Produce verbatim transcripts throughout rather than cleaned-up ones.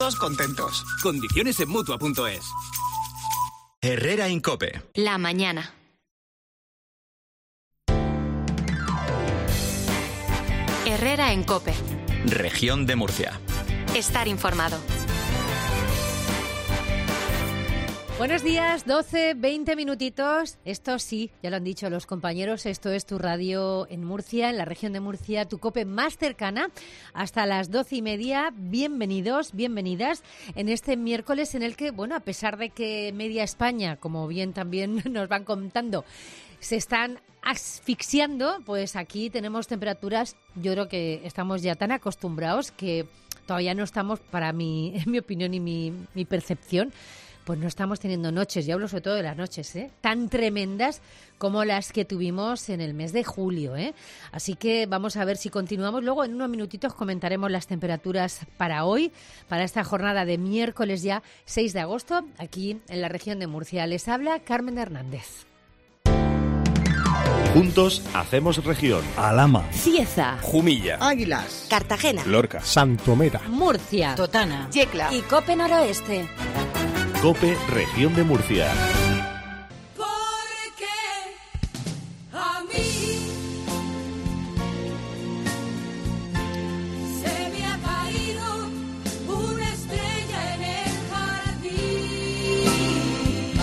Todos contentos. Condiciones en Mutua punto es. Herrera Incope. La mañana. Herrera en COPE. Región de Murcia. Estar informado. Buenos días, doce, veinte minutitos. Esto sí, ya lo han dicho los compañeros, esto es tu radio en Murcia, en la región de Murcia, tu COPE más cercana, hasta las doce y media. Bienvenidos, bienvenidas en este miércoles en el que, bueno, a pesar de que media España, como bien también nos van contando, se están asfixiando, pues aquí tenemos temperaturas, yo creo que estamos ya tan acostumbrados que todavía no estamos, para mi, en mi opinión y mi, mi percepción, pues no estamos teniendo noches, yo hablo sobre todo de las noches, ¿eh? tan tremendas como las que tuvimos en el mes de julio, ¿eh? Así que vamos a ver si continuamos. Luego en unos minutitos comentaremos las temperaturas para hoy, para esta jornada de miércoles ya seis de agosto, aquí en la región de Murcia. Les habla Carmen Hernández. Juntos hacemos región. Alhama, Cieza, Jumilla, Águilas, Cartagena, Lorca, Santomera, Murcia, Totana, Yecla y COPE Noroeste. COPE Región de Murcia. Porque a mí se me ha caído una estrella en el jardín.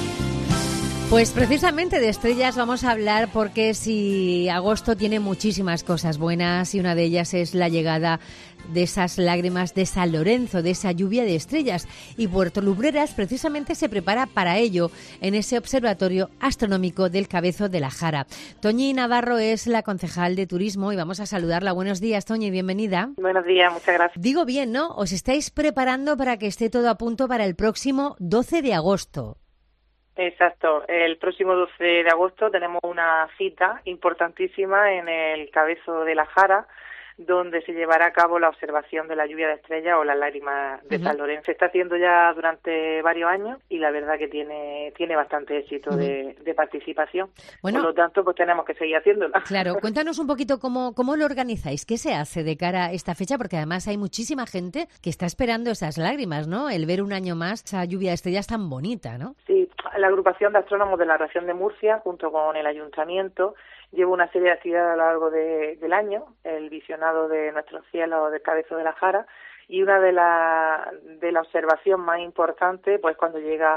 Pues precisamente de estrellas vamos a hablar porque si agosto tiene muchísimas cosas buenas y una de ellas es la llegada de esas lágrimas de San Lorenzo, de esa lluvia de estrellas. Y Puerto Lumbreras precisamente se prepara para ello en ese observatorio astronómico del Cabezo de la Jara. Toñi Navarro es la concejal de turismo y vamos a saludarla. Buenos días, Toñi, bienvenida. Buenos días, muchas gracias. Digo bien, ¿no? Os estáis preparando para que esté todo a punto para el próximo doce de agosto. Exacto, el próximo doce de agosto tenemos una cita importantísima en el Cabezo de la Jara, donde se llevará a cabo la observación de la lluvia de estrellas o las lágrimas de uh-huh. San Lorenzo. Se está haciendo ya durante varios años y la verdad que tiene tiene bastante éxito uh-huh. de, de participación. Bueno, por lo tanto, pues tenemos que seguir haciéndola. Claro, cuéntanos un poquito cómo, cómo lo organizáis, qué se hace de cara a esta fecha, porque además hay muchísima gente que está esperando esas lágrimas, ¿no? El ver un año más esa lluvia de estrellas tan bonita, ¿no? Sí, la agrupación de astrónomos de la región de Murcia, junto con el ayuntamiento, lleva una serie de actividades a lo largo de, del año, el visionado de nuestros cielos del Cabezo de la Jara, y una de la de la observación más importante, pues cuando llega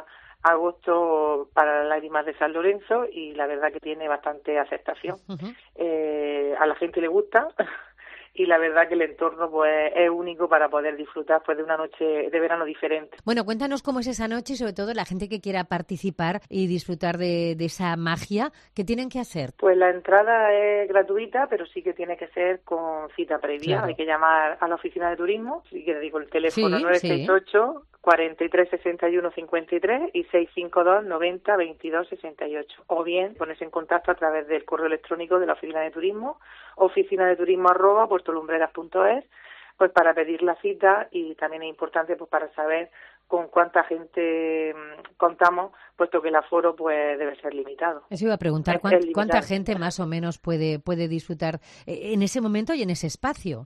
agosto para las lágrimas de San Lorenzo, y la verdad que tiene bastante aceptación. Uh-huh. Eh, a la gente le gusta. Y la verdad que el entorno pues es único para poder disfrutar pues de una noche de verano diferente. Bueno, cuéntanos cómo es esa noche y sobre todo la gente que quiera participar y disfrutar de, de esa magia, ¿qué tienen que hacer? Pues la entrada es gratuita, pero sí que tiene que ser con cita previa. Claro. Hay que llamar a la oficina de turismo, sí que digo el teléfono sí, nueve seis ocho, sí. cuarenta y tres sesenta y uno cincuenta y tres y seis cinco dos noventa veintidós sesenta y ocho. O bien ponerse en contacto a través del correo electrónico de la oficina de turismo, oficina de turismo arroba puertolumbreras punto es, pues para pedir la cita, y también es importante pues para saber con cuánta gente contamos, puesto que el aforo pues debe ser limitado. Eso iba a preguntar, ¿cuánta, ¿cuánta gente más o menos puede puede disfrutar en ese momento y en ese espacio?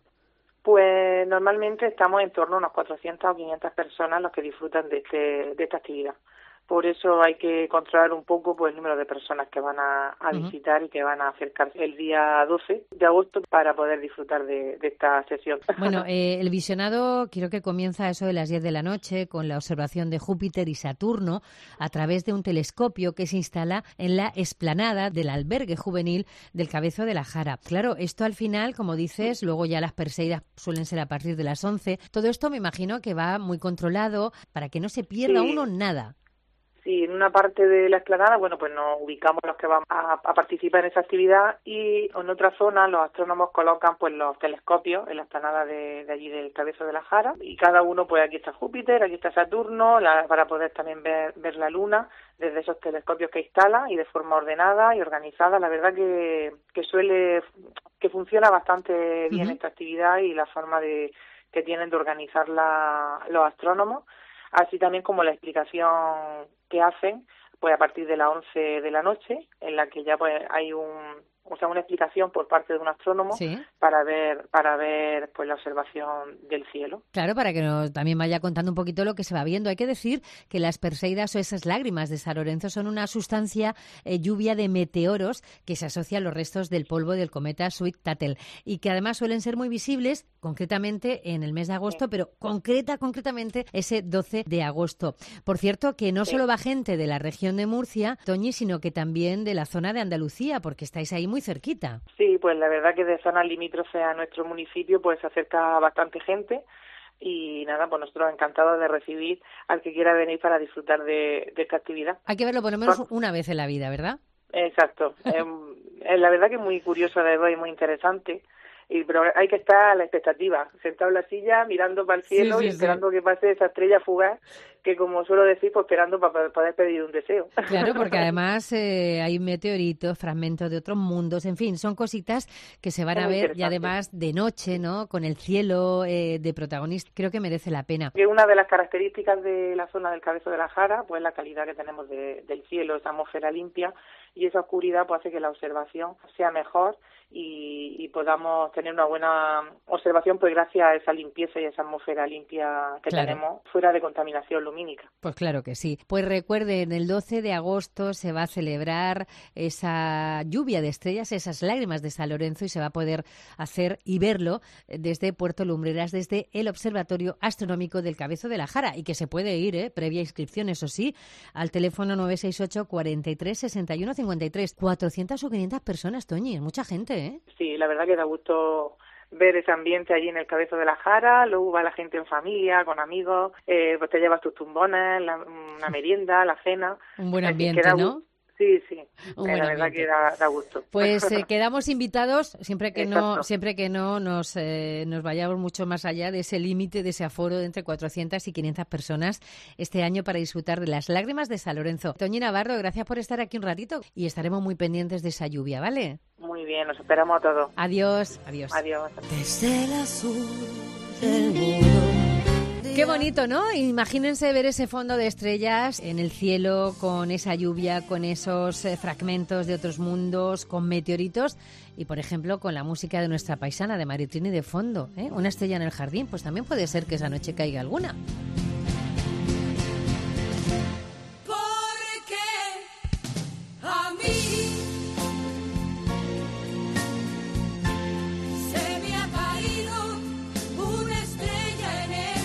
Pues normalmente estamos en torno a unas cuatrocientas o quinientas personas los que disfrutan de este de esta actividad. Por eso hay que controlar un poco pues el número de personas que van a, a uh-huh. visitar y que van a acercarse el día doce de agosto para poder disfrutar de, de esta sesión. Bueno, eh, el visionado creo que comienza a eso de las diez de la noche con la observación de Júpiter y Saturno a través de un telescopio que se instala en la explanada del albergue juvenil del Cabezo de la Jara. Claro, esto al final, como dices, luego ya las perseidas suelen ser a partir de las once. Todo esto me imagino que va muy controlado para que no se pierda sí. uno nada. Sí, en una parte de la explanada, bueno, pues nos ubicamos los que vamos a, a participar en esa actividad, y en otra zona los astrónomos colocan pues los telescopios en la explanada de, de allí del Cabezo de la Jara, y cada uno, pues aquí está Júpiter, aquí está Saturno, la, para poder también ver, ver la Luna desde esos telescopios que instala, y de forma ordenada y organizada. La verdad que, que suele, que funciona bastante bien uh-huh. esta actividad y la forma de que tienen de organizar la, los astrónomos. Así también como la explicación que hacen pues a partir de las once de la noche, en la que ya pues hay un, o sea, una explicación por parte de un astrónomo sí. para ver para ver pues la observación del cielo. Claro, para que nos también vaya contando un poquito lo que se va viendo. Hay que decir que las Perseidas o esas lágrimas de San Lorenzo son una sustancia eh, lluvia de meteoros que se asocia a los restos del polvo del cometa Swift-Tuttle y que además suelen ser muy visibles, concretamente en el mes de agosto, sí. pero concreta, concretamente ese doce de agosto. Por cierto, que no sí. solo va gente de la región de Murcia, Toñi, sino que también de la zona de Andalucía, porque estáis ahí muy cerquita. Sí, pues la verdad que de zonas limítrofes a nuestro municipio pues se acerca bastante gente y nada, pues nosotros encantados de recibir al que quiera venir para disfrutar de, de esta actividad. Hay que verlo por lo menos pues, una vez en la vida, ¿verdad? Exacto. eh, la verdad que es muy curioso de ver y muy interesante. Y, pero hay que estar a la expectativa, sentado en la silla, mirando para el cielo sí, sí, y esperando sí. que pase esa estrella fugaz, que como suelo decir, pues esperando para poder pedir un deseo. Claro, porque además eh, hay meteoritos, fragmentos de otros mundos, en fin, son cositas que se van es a ver y además de noche, ¿no? Con el cielo eh, de protagonista, creo que merece la pena. Que una de las características de la zona del Cabezo de la Jara, pues la calidad que tenemos de, del cielo, esa atmósfera limpia, y esa oscuridad pues hace que la observación sea mejor y, y podamos tener una buena observación pues gracias a esa limpieza y esa atmósfera limpia que claro. tenemos fuera de contaminación lumínica. Pues claro que sí. Pues recuerden, el doce de agosto se va a celebrar esa lluvia de estrellas, esas lágrimas de San Lorenzo y se va a poder hacer y verlo desde Puerto Lumbreras, desde el Observatorio Astronómico del Cabezo de la Jara y que se puede ir, ¿eh? Previa inscripción, eso sí, al teléfono nueve seis ocho, cuarenta y tres, sesenta y uno cincuenta y tres. cuatrocientas o quinientas personas, Toñi, es mucha gente, ¿eh? Sí, la verdad que da gusto ver ese ambiente allí en el Cabezo de la Jara, luego va la gente en familia, con amigos, eh, pues te llevas tus tumbones, la, una merienda, la cena. Un buen ambiente, ¿no? Sí, sí, eh, la verdad que da, da gusto. Pues eh, quedamos invitados, siempre que Exacto. no siempre que no nos, eh, nos vayamos mucho más allá de ese límite, de ese aforo de entre cuatrocientas y quinientas personas este año para disfrutar de las lágrimas de San Lorenzo. Toñi Navarro, gracias por estar aquí un ratito y estaremos muy pendientes de esa lluvia, ¿vale? Muy bien, nos esperamos a todos. Adiós, adiós. Adiós. Desde el azul del mundo. Qué bonito, ¿no? Imagínense ver ese fondo de estrellas en el cielo con esa lluvia, con esos eh, fragmentos de otros mundos, con meteoritos y, por ejemplo, con la música de nuestra paisana de Maritrini de fondo, ¿eh? Una estrella en el jardín, pues también puede ser que esa noche caiga alguna. Porque a mí se me ha caído una estrella en el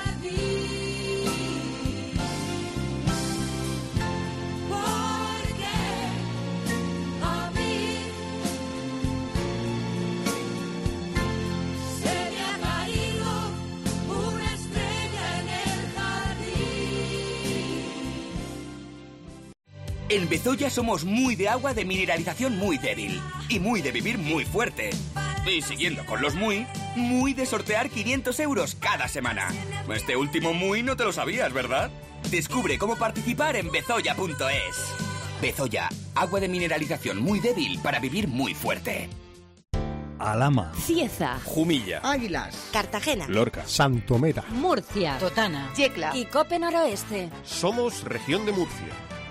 En Bezoya somos muy de agua de mineralización muy débil y muy de vivir muy fuerte. Y siguiendo con los muy, muy de sortear quinientos euros cada semana. Este último muy no te lo sabías, ¿verdad? Descubre cómo participar en bezoya punto es. Bezoya, agua de mineralización muy débil para vivir muy fuerte. Alhama, Cieza, Jumilla, Águilas, Cartagena, Lorca, Santomera, Murcia, Totana, Yecla y Cope Noroeste. Somos Región de Murcia.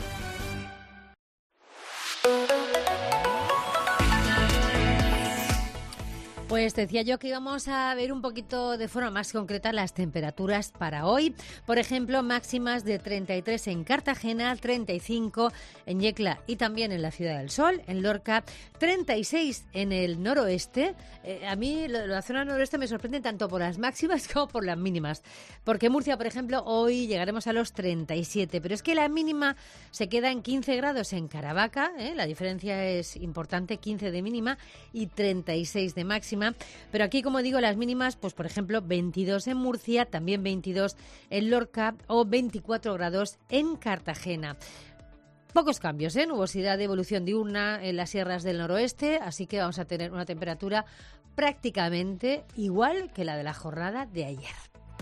Pues decía yo que íbamos a ver un poquito de forma más concreta las temperaturas para hoy. Por ejemplo, máximas de treinta y tres en Cartagena, treinta y cinco en Yecla y también en la Ciudad del Sol, en Lorca, treinta y seis en el noroeste. Eh, a mí lo, la zona noroeste me sorprende tanto por las máximas como por las mínimas. Porque Murcia, por ejemplo, hoy llegaremos a los treinta y siete, pero es que la mínima se queda en quince grados en Caravaca, ¿eh? La diferencia es importante, quince de mínima y treinta y seis de máxima. Pero aquí, como digo, las mínimas, pues por ejemplo, veintidós en Murcia, también veintidós en Lorca o veinticuatro grados en Cartagena. Pocos cambios, ¿eh? Nubosidad de evolución diurna en las sierras del noroeste, así que vamos a tener una temperatura prácticamente igual que la de la jornada de ayer.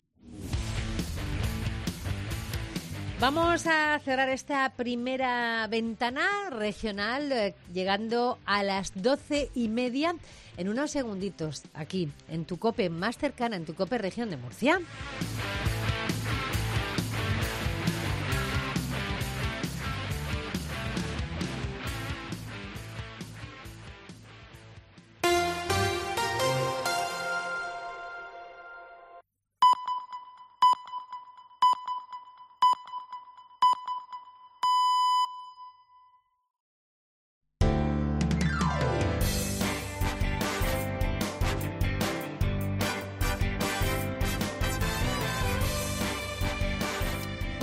Vamos a cerrar esta primera ventana regional eh, llegando a las doce y media en unos segunditos aquí en tu COPE más cercana, en tu COPE Región de Murcia.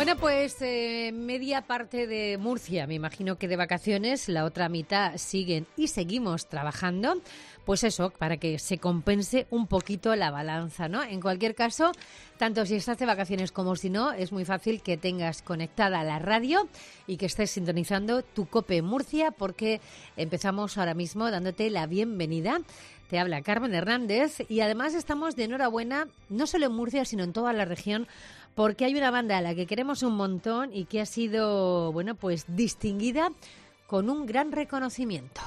Bueno, pues eh, media parte de Murcia, me imagino que de vacaciones, la otra mitad siguen y seguimos trabajando. Pues eso, para que se compense un poquito la balanza, ¿no? En cualquier caso, tanto si estás de vacaciones como si no, es muy fácil que tengas conectada la radio y que estés sintonizando tu COPE Murcia, porque empezamos ahora mismo dándote la bienvenida. Te habla Carmen Hernández y además estamos de enhorabuena, no solo en Murcia, sino en toda la región, porque hay una banda a la que queremos un montón y que ha sido, bueno, pues distinguida con un gran reconocimiento.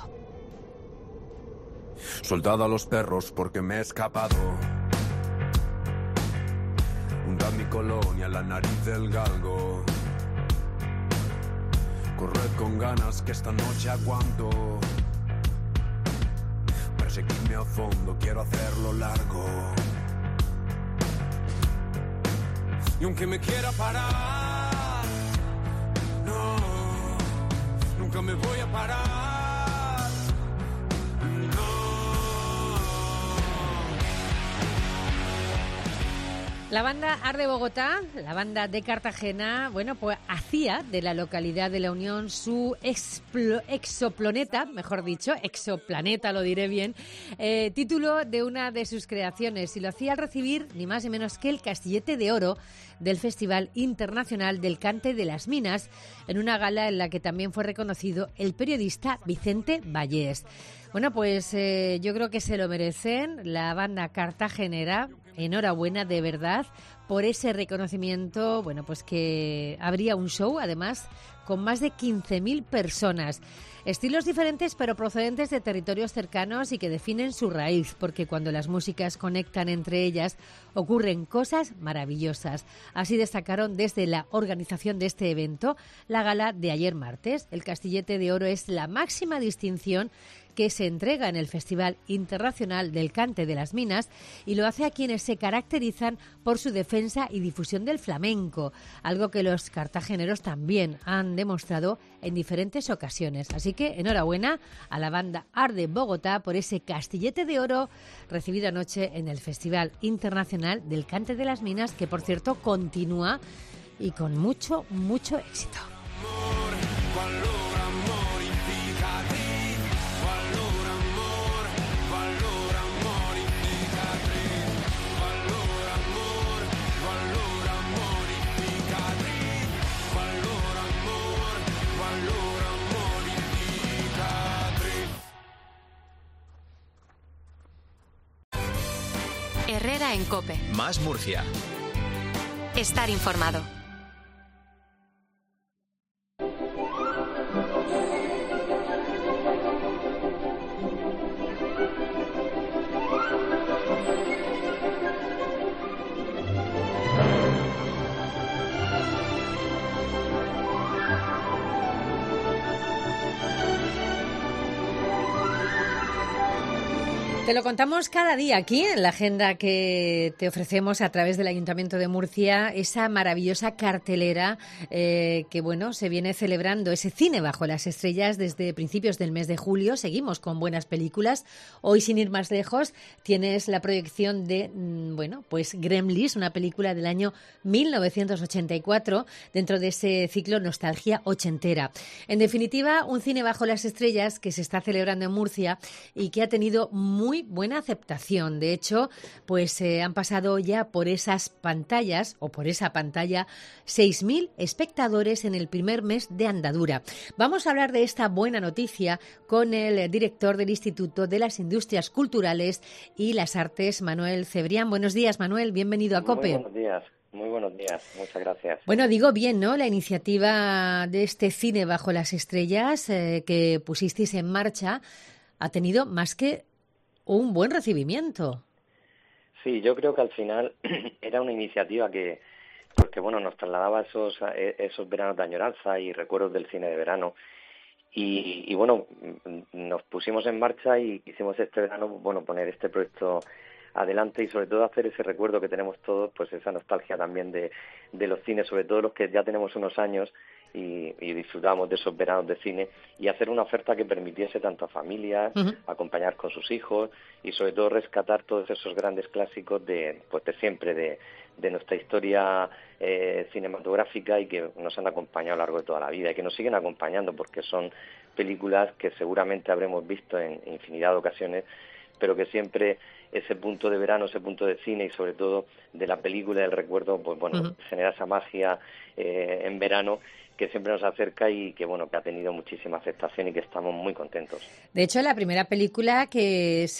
Soltad a los perros porque me he escapado. Hundad mi colonia en la nariz del galgo. Corred con ganas que esta noche aguanto. Perseguidme a fondo, quiero hacerlo largo. Y aunque me quiera parar, no, nunca me voy a parar. La banda Arde Bogotá, la banda de Cartagena, bueno, pues hacía de la localidad de La Unión su explo, exoplaneta, mejor dicho, exoplaneta, lo diré bien, eh, título de una de sus creaciones, y lo hacía al recibir ni más ni menos que el Castillete de Oro del Festival Internacional del Cante de las Minas, en una gala en la que también fue reconocido el periodista Vicente Vallés. Bueno, pues eh, yo creo que se lo merecen la banda cartagenera. Enhorabuena, de verdad, por ese reconocimiento. Bueno, pues que habría un show, además, con más de quince mil personas. Estilos diferentes, pero procedentes de territorios cercanos y que definen su raíz, porque cuando las músicas conectan entre ellas, ocurren cosas maravillosas. Así destacaron desde la organización de este evento la gala de ayer martes. El Castillete de Oro es la máxima distinción que se entrega en el Festival Internacional del Cante de las Minas y lo hace a quienes se caracterizan por su defensa y difusión del flamenco, algo que los cartageneros también han demostrado en diferentes ocasiones. Así que enhorabuena a la banda Arde Bogotá por ese Castillete de Oro recibido anoche en el Festival Internacional del Cante de las Minas, que por cierto continúa y con mucho, mucho éxito. Herrera en COPE. Más Murcia. Estar informado. Te lo contamos cada día aquí en la agenda que te ofrecemos a través del Ayuntamiento de Murcia, esa maravillosa cartelera eh, que bueno se viene celebrando, ese cine bajo las estrellas desde principios del mes de julio. Seguimos con buenas películas. Hoy, sin ir más lejos, tienes la proyección de bueno pues Gremlins, una película del año mil novecientos ochenta y cuatro, dentro de ese ciclo Nostalgia Ochentera. En definitiva, un cine bajo las estrellas que se está celebrando en Murcia y que ha tenido muy buena aceptación. De hecho, pues eh, han pasado ya por esas pantallas o por esa pantalla seis mil espectadores en el primer mes de andadura. Vamos a hablar de esta buena noticia con el director del Instituto de las Industrias Culturales y las Artes, Manuel Cebrián. Buenos días, Manuel. Bienvenido a COPE. Muy buenos días. Muy buenos días. Muchas gracias. Bueno, digo bien, ¿no? La iniciativa de este cine bajo las estrellas eh, que pusisteis en marcha ha tenido más que un buen recibimiento. Sí, yo creo que al final era una iniciativa que, porque bueno, nos trasladaba esos esos veranos de añoranza y recuerdos del cine de verano. Y, y bueno, nos pusimos en marcha y quisimos este verano, bueno, poner este proyecto adelante y sobre todo hacer ese recuerdo que tenemos todos, pues esa nostalgia también de, de los cines, sobre todo los que ya tenemos unos años y, y disfrutábamos de esos veranos de cine, y hacer una oferta que permitiese tanto a familias uh-huh. acompañar con sus hijos y sobre todo rescatar todos esos grandes clásicos de, pues de siempre, de, de nuestra historia eh, cinematográfica y que nos han acompañado a lo largo de toda la vida y que nos siguen acompañando porque son películas que seguramente habremos visto en infinidad de ocasiones, pero que siempre ese punto de verano, ese punto de cine y sobre todo de la película del recuerdo, pues bueno, uh-huh. genera esa magia eh, en verano que siempre nos acerca y que bueno que ha tenido muchísima aceptación y que estamos muy contentos. De hecho, la primera película que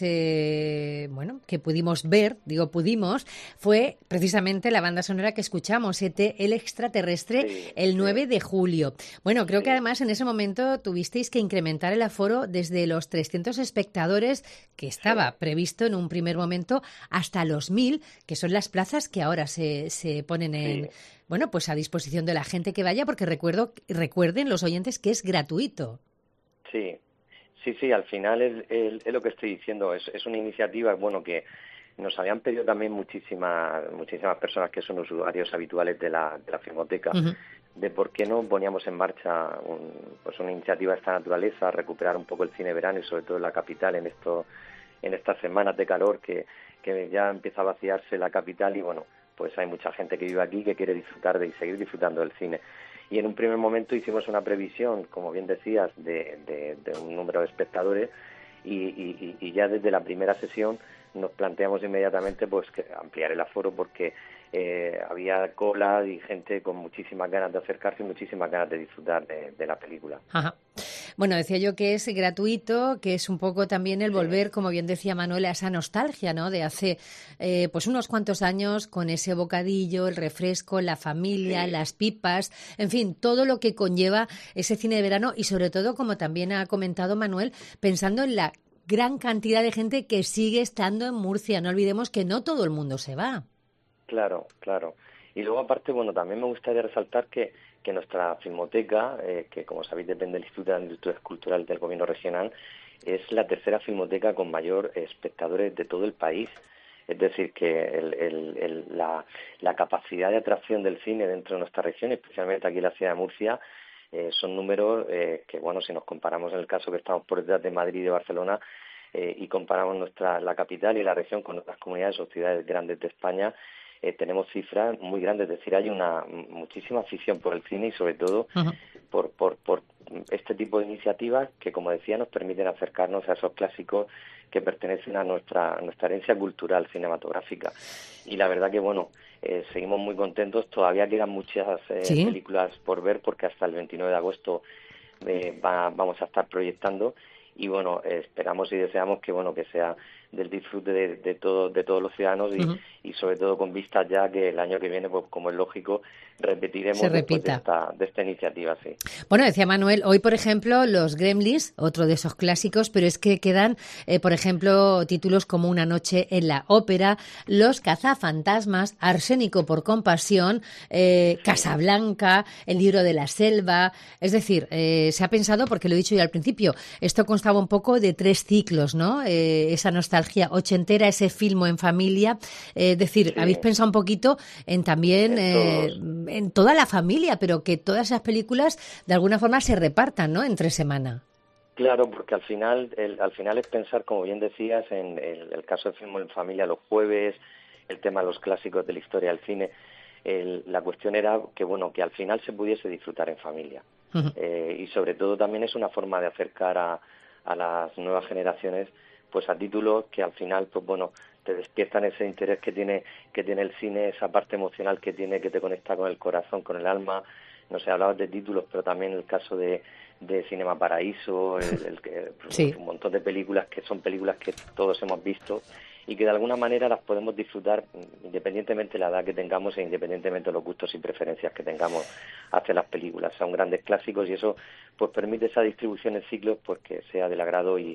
se bueno que pudimos ver, digo pudimos, fue precisamente la banda sonora que escuchamos, E T el extraterrestre, sí, el nueve sí. de julio. Bueno, creo sí. que además en ese momento tuvisteis que incrementar el aforo desde los trescientos espectadores que estaba sí. previsto en un primer momento hasta los mil, que son las plazas que ahora se, se ponen en sí. bueno, pues a disposición de la gente que vaya, porque recuerdo recuerden los oyentes que es gratuito. Sí, sí, sí, al final es, es, es lo que estoy diciendo, es, es una iniciativa, bueno, que nos habían pedido también muchísimas muchísimas personas que son usuarios habituales de la, de la Filmoteca, uh-huh. de por qué no poníamos en marcha un, pues una iniciativa de esta naturaleza, recuperar un poco el cine verano y sobre todo en la capital en esto, en estas semanas de calor que, que ya empieza a vaciarse la capital y bueno, pues hay mucha gente que vive aquí que quiere disfrutar de y seguir disfrutando del cine. Y en un primer momento hicimos una previsión, como bien decías, de, de, de un número de espectadores y, y, y ya desde la primera sesión nos planteamos inmediatamente pues que ampliar el aforo porque eh, había cola y gente con muchísimas ganas de acercarse y muchísimas ganas de disfrutar de, de la película. Ajá. Bueno, decía yo que es gratuito, que es un poco también el volver, como bien decía Manuel, a esa nostalgia, ¿no? De hace eh, pues unos cuantos años con ese bocadillo, el refresco, la familia, sí. las pipas, en fin, todo lo que conlleva ese cine de verano y sobre todo, como también ha comentado Manuel, pensando en la gran cantidad de gente que sigue estando en Murcia. No olvidemos que no todo el mundo se va. Claro, claro. Y luego, aparte, bueno, también me gustaría resaltar que, que nuestra filmoteca, eh, que como sabéis depende del Instituto de Industrias Culturales del Gobierno Regional, es la tercera filmoteca con mayor espectadores de todo el país. Es decir, que el, el, el, la, la capacidad de atracción del cine dentro de nuestra región, especialmente aquí en la ciudad de Murcia, eh, son números eh, que, bueno, si nos comparamos en el caso que estamos por detrás de Madrid y de Barcelona, eh, y comparamos nuestra la capital y la región con otras comunidades o ciudades grandes de España, Eh, tenemos cifras muy grandes, es decir, hay una muchísima afición por el cine y sobre todo uh-huh. por, por, por este tipo de iniciativas que, como decía, nos permiten acercarnos a esos clásicos que pertenecen a nuestra, a nuestra herencia cultural cinematográfica. Y la verdad que, bueno, eh, seguimos muy contentos, todavía quedan muchas eh, ¿Sí? películas por ver porque hasta el veintinueve de agosto eh, va, vamos a estar proyectando y, bueno, eh, esperamos y deseamos que, bueno, que sea del disfrute de, de, todo, de todos los ciudadanos y, uh-huh. y sobre todo con vistas ya que el año que viene, pues como es lógico, repetiremos después de esta, de esta iniciativa. Sí. Bueno, decía Manuel, hoy por ejemplo los Gremlins, otro de esos clásicos, pero es que quedan, eh, por ejemplo, títulos como Una noche en la ópera, Los cazafantasmas, Arsénico por compasión, eh, Casablanca, El libro de la selva, es decir, eh, se ha pensado, porque lo he dicho yo al principio, esto constaba un poco de tres ciclos, ¿no? Eh, esa nostalgia ochentera, ese filmo en familia, eh, es decir, sí. habéis pensado un poquito en también eh, en toda la familia, pero que todas esas películas de alguna forma se repartan, ¿no? Entre semana. Claro, porque al final, el, al final es pensar, como bien decías, en el, el caso del filme en familia los jueves, el tema de los clásicos de la historia del cine. El, la cuestión era que, bueno, que al final se pudiese disfrutar en familia. Uh-huh. Eh, y sobre todo también es una forma de acercar a, a las nuevas generaciones pues a títulos que al final, pues bueno, te despiertan ese interés que tiene que tiene el cine, esa parte emocional que tiene, que te conecta con el corazón, con el alma. No sé, hablabas de títulos, pero también el caso de, de Cinema Paraíso, el, el, el, sí. un montón de películas que son películas que todos hemos visto y que de alguna manera las podemos disfrutar independientemente de la edad que tengamos e independientemente de los gustos y preferencias que tengamos hacia las películas. Son grandes clásicos y eso pues permite esa distribución en ciclos pues que sea del agrado y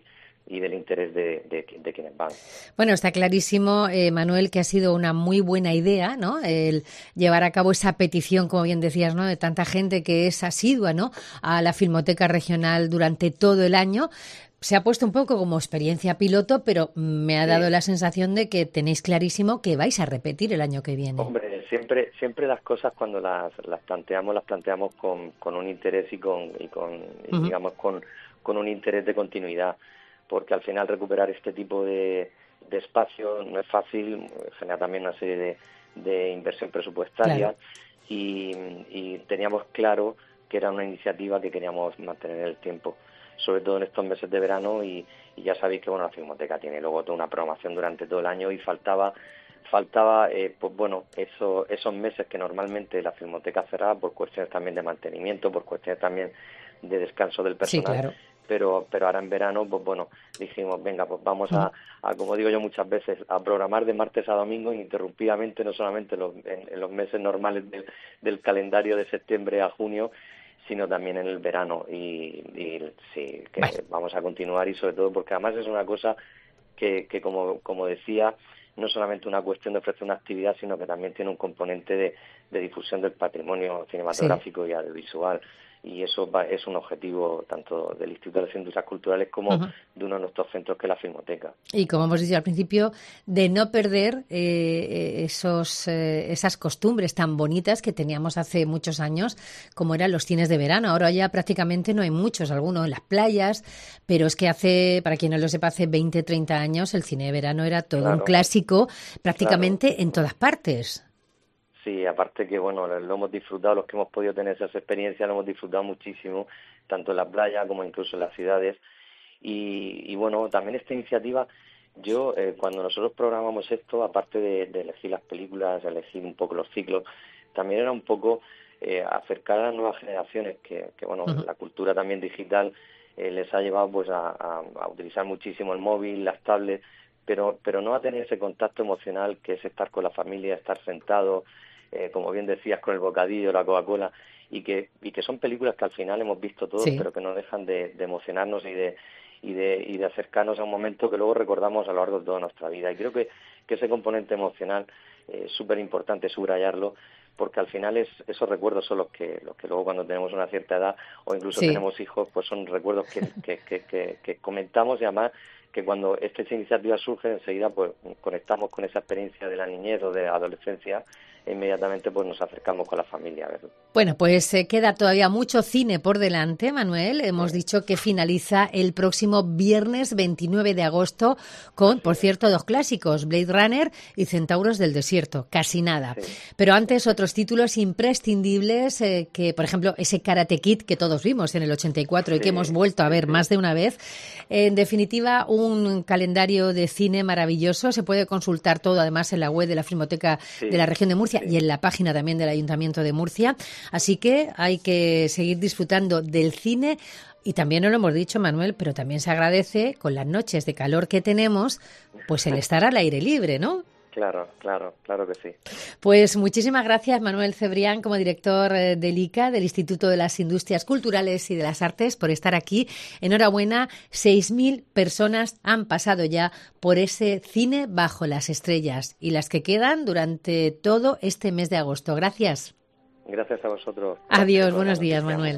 y del interés de, de, de quienes van. Bueno, está clarísimo, eh, Manuel, que ha sido una muy buena idea, ¿no? El llevar a cabo esa petición, como bien decías, ¿no? De tanta gente que es asidua, ¿no? A la Filmoteca Regional durante todo el año. Se ha puesto un poco como experiencia piloto, pero me ha dado sí. la sensación de que tenéis clarísimo que vais a repetir el año que viene. Hombre, siempre siempre las cosas cuando las, las planteamos, las planteamos con, con un interés y con, y con y uh-huh. digamos, con, con un interés de continuidad, porque al final recuperar este tipo de, de espacio no es fácil, genera también una serie de, de inversión presupuestaria claro. y, y teníamos claro que era una iniciativa que queríamos mantener en el tiempo, sobre todo en estos meses de verano y, y ya sabéis que bueno la Filmoteca tiene luego toda una programación durante todo el año y faltaba faltaba eh, pues bueno eso, esos meses que normalmente la Filmoteca cerraba por cuestiones también de mantenimiento, por cuestiones también de descanso del personal, sí, claro. pero pero ahora en verano pues bueno dijimos venga pues vamos a, a como digo yo muchas veces a programar de martes a domingo ininterrumpidamente, no solamente los, en, en los meses normales del, del calendario de septiembre a junio, sino también en el verano y, y sí, que vale. vamos a continuar y sobre todo porque además es una cosa que, que como, como decía, no solamente una cuestión de ofrecer una actividad, sino que también tiene un componente de, de difusión del patrimonio cinematográfico sí. y audiovisual. Y eso va, es un objetivo tanto del Instituto de las Industrias Culturales como uh-huh. de uno de nuestros centros, que es la Filmoteca. Y como hemos dicho al principio, de no perder eh, esos eh, esas costumbres tan bonitas que teníamos hace muchos años, como eran los cines de verano. Ahora ya prácticamente no hay muchos, algunos en las playas, pero es que hace, para quien no lo sepa, hace veinte, treinta años el cine de verano era todo claro. un clásico prácticamente claro. en todas partes. Sí, aparte que, bueno, lo hemos disfrutado, los que hemos podido tener esas experiencias, lo hemos disfrutado muchísimo, tanto en la playa como incluso en las ciudades. Y, y bueno, también esta iniciativa, yo, eh, cuando nosotros programamos esto, aparte de, de elegir las películas, elegir un poco los ciclos, también era un poco eh, acercar a las nuevas generaciones, que, que bueno, uh-huh. la cultura también digital eh, les ha llevado pues a, a, a utilizar muchísimo el móvil, las tablets, pero, pero no a tener ese contacto emocional que es estar con la familia, estar sentado, Eh, como bien decías, con el bocadillo, la Coca-Cola, y que y que son películas que al final hemos visto todos, sí. pero que no dejan de, de emocionarnos y de y de y de acercarnos a un momento que luego recordamos a lo largo de toda nuestra vida. Y creo que, que ese componente emocional es eh, súper importante subrayarlo, porque al final es, esos recuerdos son los que los que luego cuando tenemos una cierta edad o incluso sí. tenemos hijos, pues son recuerdos que, que, que, que, que comentamos, y además que cuando estas iniciativas surgen enseguida pues conectamos con esa experiencia de la niñez o de la adolescencia e inmediatamente pues nos acercamos con la familia a verlo. Bueno, pues eh, queda todavía mucho cine por delante, Manuel. Hemos sí. dicho que finaliza el próximo viernes veintinueve de agosto con, por cierto, dos clásicos, Blade Runner y Centauros del Desierto, casi nada. Sí. Pero antes otros títulos imprescindibles eh, que, por ejemplo, ese Karate Kid que todos vimos en el ochenta y cuatro sí. y que hemos vuelto a ver sí. más de una vez. En definitiva, un calendario de cine maravilloso. Se puede consultar todo, además, en la web de la Filmoteca sí. de la Región de Murcia sí. y en la página también del Ayuntamiento de Murcia. Así que hay que seguir disfrutando del cine. Y también nos lo hemos dicho, Manuel, pero también se agradece, con las noches de calor que tenemos, pues el estar al aire libre, ¿no? Claro, claro, claro que sí. Pues muchísimas gracias, Manuel Cebrián, como director del I C A, del Instituto de las Industrias Culturales y de las Artes, por estar aquí. Enhorabuena, seis mil personas han pasado ya por ese cine bajo las estrellas y las que quedan durante todo este mes de agosto. Gracias. Gracias a vosotros. Adiós, gracias, buenos días, Manuel.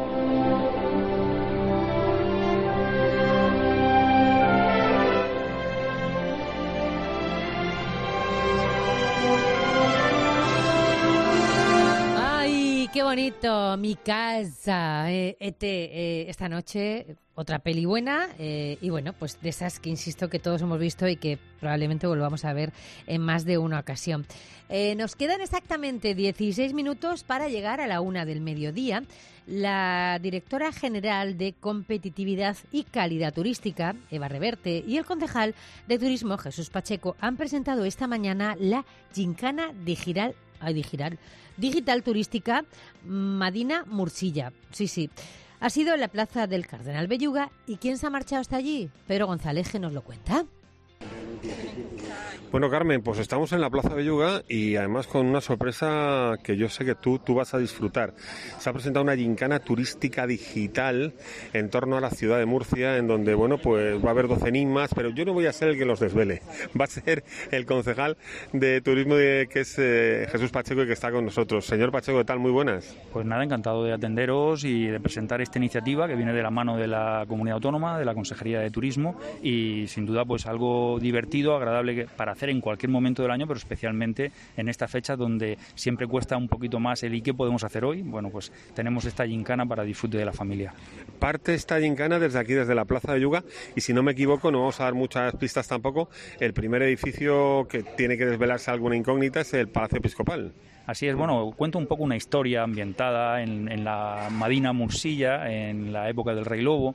Qué bonito, Mi casa, eh, E T, eh, esta noche otra peli buena eh, y bueno, pues de esas que insisto que todos hemos visto y que probablemente volvamos a ver en más de una ocasión. Eh, nos quedan exactamente dieciséis minutos para llegar a la una del mediodía. La directora general de Competitividad y Calidad Turística, Eva Reverte, y el concejal de Turismo, Jesús Pacheco, han presentado esta mañana la Gincana Digital, ay, digital, digital turística Madina Mursilla. Sí, sí. Ha sido en la plaza del Cardenal Belluga. ¿Y quién se ha marchado hasta allí? Pedro González, que nos lo cuenta. Bueno, Carmen, pues estamos en la Plaza Belluga y además con una sorpresa que yo sé que tú, tú vas a disfrutar. Se ha presentado una gincana turística digital en torno a la ciudad de Murcia, en donde, bueno, pues va a haber doce enigmas, pero yo no voy a ser el que los desvele. Va a ser el concejal de turismo de, que es eh, Jesús Pacheco y que está con nosotros. Señor Pacheco, ¿qué tal? Muy buenas. Pues nada, encantado de atenderos y de presentar esta iniciativa que viene de la mano de la Comunidad Autónoma, de la Consejería de Turismo y sin duda pues algo divertido, agradable para hacer en cualquier momento del año, pero especialmente en esta fecha donde siempre cuesta un poquito más el ¿y qué podemos hacer hoy? Bueno, pues tenemos esta gincana para disfrute de la familia. Parte esta gincana desde aquí, desde la Plaza de Belluga, y si no me equivoco, no vamos a dar muchas pistas tampoco, el primer edificio que tiene que desvelarse alguna incógnita es el Palacio Episcopal. Así es, bueno, cuento un poco una historia ambientada en, en la Madina Mursilla, en la época del Rey Lobo,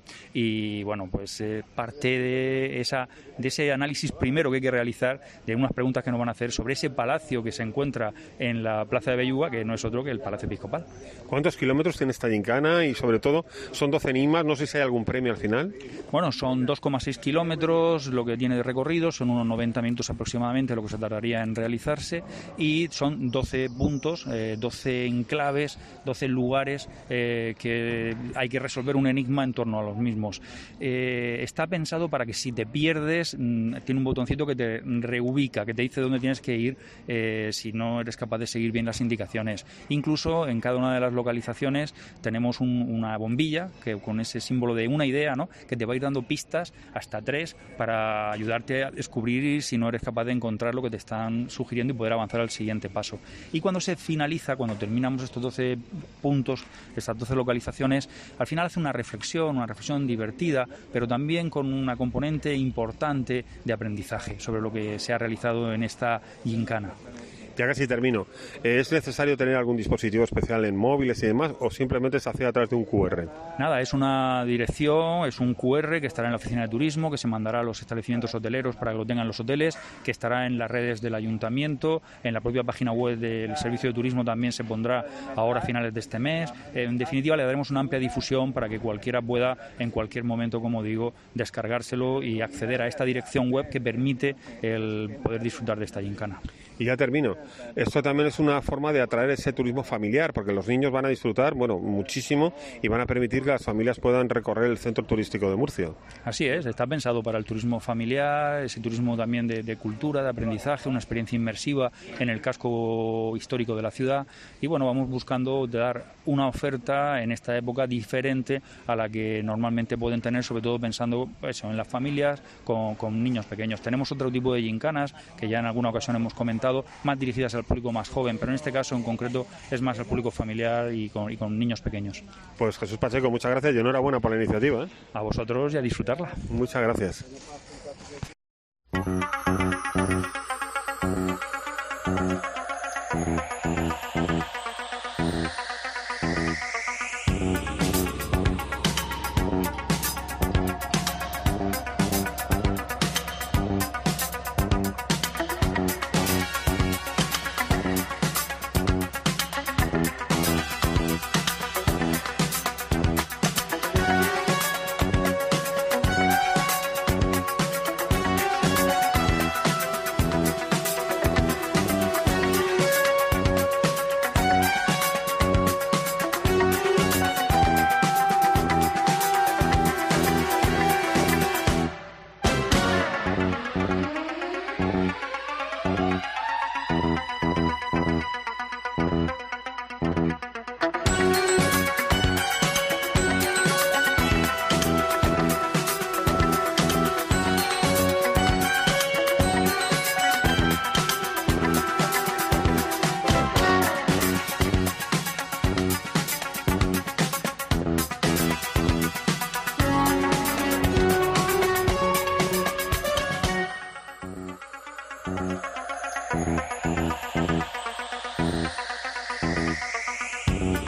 y bueno, pues eh, parte de esa de ese análisis primero que hay que realizar, de unas preguntas que nos van a hacer sobre ese palacio que se encuentra en la Plaza de Belluga, que no es otro que el Palacio Episcopal. ¿Cuántos kilómetros tiene esta gincana? Y sobre todo, son doce enigmas, no sé si hay algún premio al final. Bueno, son dos coma seis kilómetros lo que tiene de recorrido, son unos noventa minutos aproximadamente lo que se tardaría en realizarse, y son doce puntos, eh, doce enclaves, doce lugares eh, que hay que resolver un enigma en torno a los mismos. Eh, está pensado para que si te pierdes, mmm, tiene un botoncito que te reubica, que te dice dónde tienes que ir eh, si no eres capaz de seguir bien las indicaciones. Incluso en cada una de las localizaciones tenemos un, una bombilla que con ese símbolo de una idea, ¿no?, que te va a ir dando pistas hasta tres para ayudarte a descubrir si no eres capaz de encontrar lo que te están sugiriendo y poder avanzar al siguiente paso. Y cuando se finaliza, cuando terminamos estos doce puntos, estas doce localizaciones, al final hace una reflexión, una reflexión divertida, pero también con una componente importante de aprendizaje sobre lo que se ha realizado en esta gincana. Ya casi termino. ¿Es necesario tener algún dispositivo especial en móviles y demás o simplemente se hace a través de un cu erre? Nada, es una dirección, es un cu erre que estará en la oficina de turismo, que se mandará a los establecimientos hoteleros para que lo tengan los hoteles, que estará en las redes del ayuntamiento, en la propia página web del servicio de turismo también se pondrá ahora a finales de este mes. En definitiva, le daremos una amplia difusión para que cualquiera pueda en cualquier momento, como digo, descargárselo y acceder a esta dirección web que permite el poder disfrutar de esta gincana. Y ya termino. Esto también es una forma de atraer ese turismo familiar, porque los niños van a disfrutar, bueno, muchísimo, y van a permitir que las familias puedan recorrer el centro turístico de Murcia. Así es, está pensado para el turismo familiar, ese turismo también de, de cultura, de aprendizaje, una experiencia inmersiva en el casco histórico de la ciudad, y bueno, vamos buscando dar una oferta en esta época diferente a la que normalmente pueden tener, sobre todo pensando eso, en las familias con, con niños pequeños. Tenemos otro tipo de gincanas que ya en alguna ocasión hemos comentado, más dirigidas al público más joven, pero en este caso en concreto es más al público familiar y con, y con niños pequeños. Pues Jesús Pacheco, muchas gracias y enhorabuena por la iniciativa, ¿eh? A vosotros y a disfrutarla. Muchas gracias.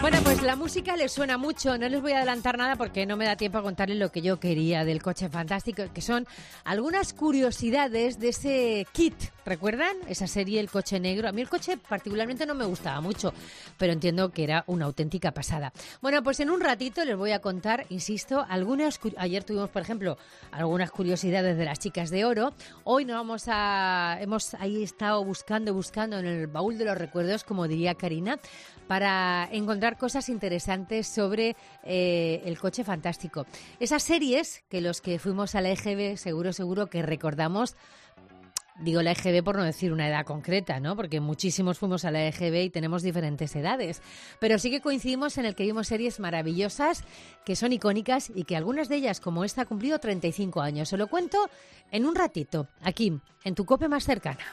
Bueno, pues la música les suena mucho. No les voy a adelantar nada porque no me da tiempo a contarles lo que yo quería del Coche Fantástico, que son algunas curiosidades de ese kit. ¿Recuerdan esa serie El Coche Negro? A mí el coche particularmente no me gustaba mucho, pero entiendo que era una auténtica pasada. Bueno, pues en un ratito les voy a contar, insisto, algunas... Ayer tuvimos, por ejemplo, algunas curiosidades de las chicas de oro. Hoy nos vamos a... Hemos ahí estado buscando, buscando en el baúl de los recuerdos, como diría Karina, para encontrar cosas interesantes sobre eh, el Coche Fantástico. Esas series que los que fuimos a la E G B seguro, seguro que recordamos. Digo la E G B por no decir una edad concreta, ¿no? Porque muchísimos fuimos a la E G B y tenemos diferentes edades. Pero sí que coincidimos en el que vimos series maravillosas que son icónicas y que algunas de ellas, como esta, ha cumplido treinta y cinco años. Se lo cuento en un ratito, aquí, en tu COPE más cercana.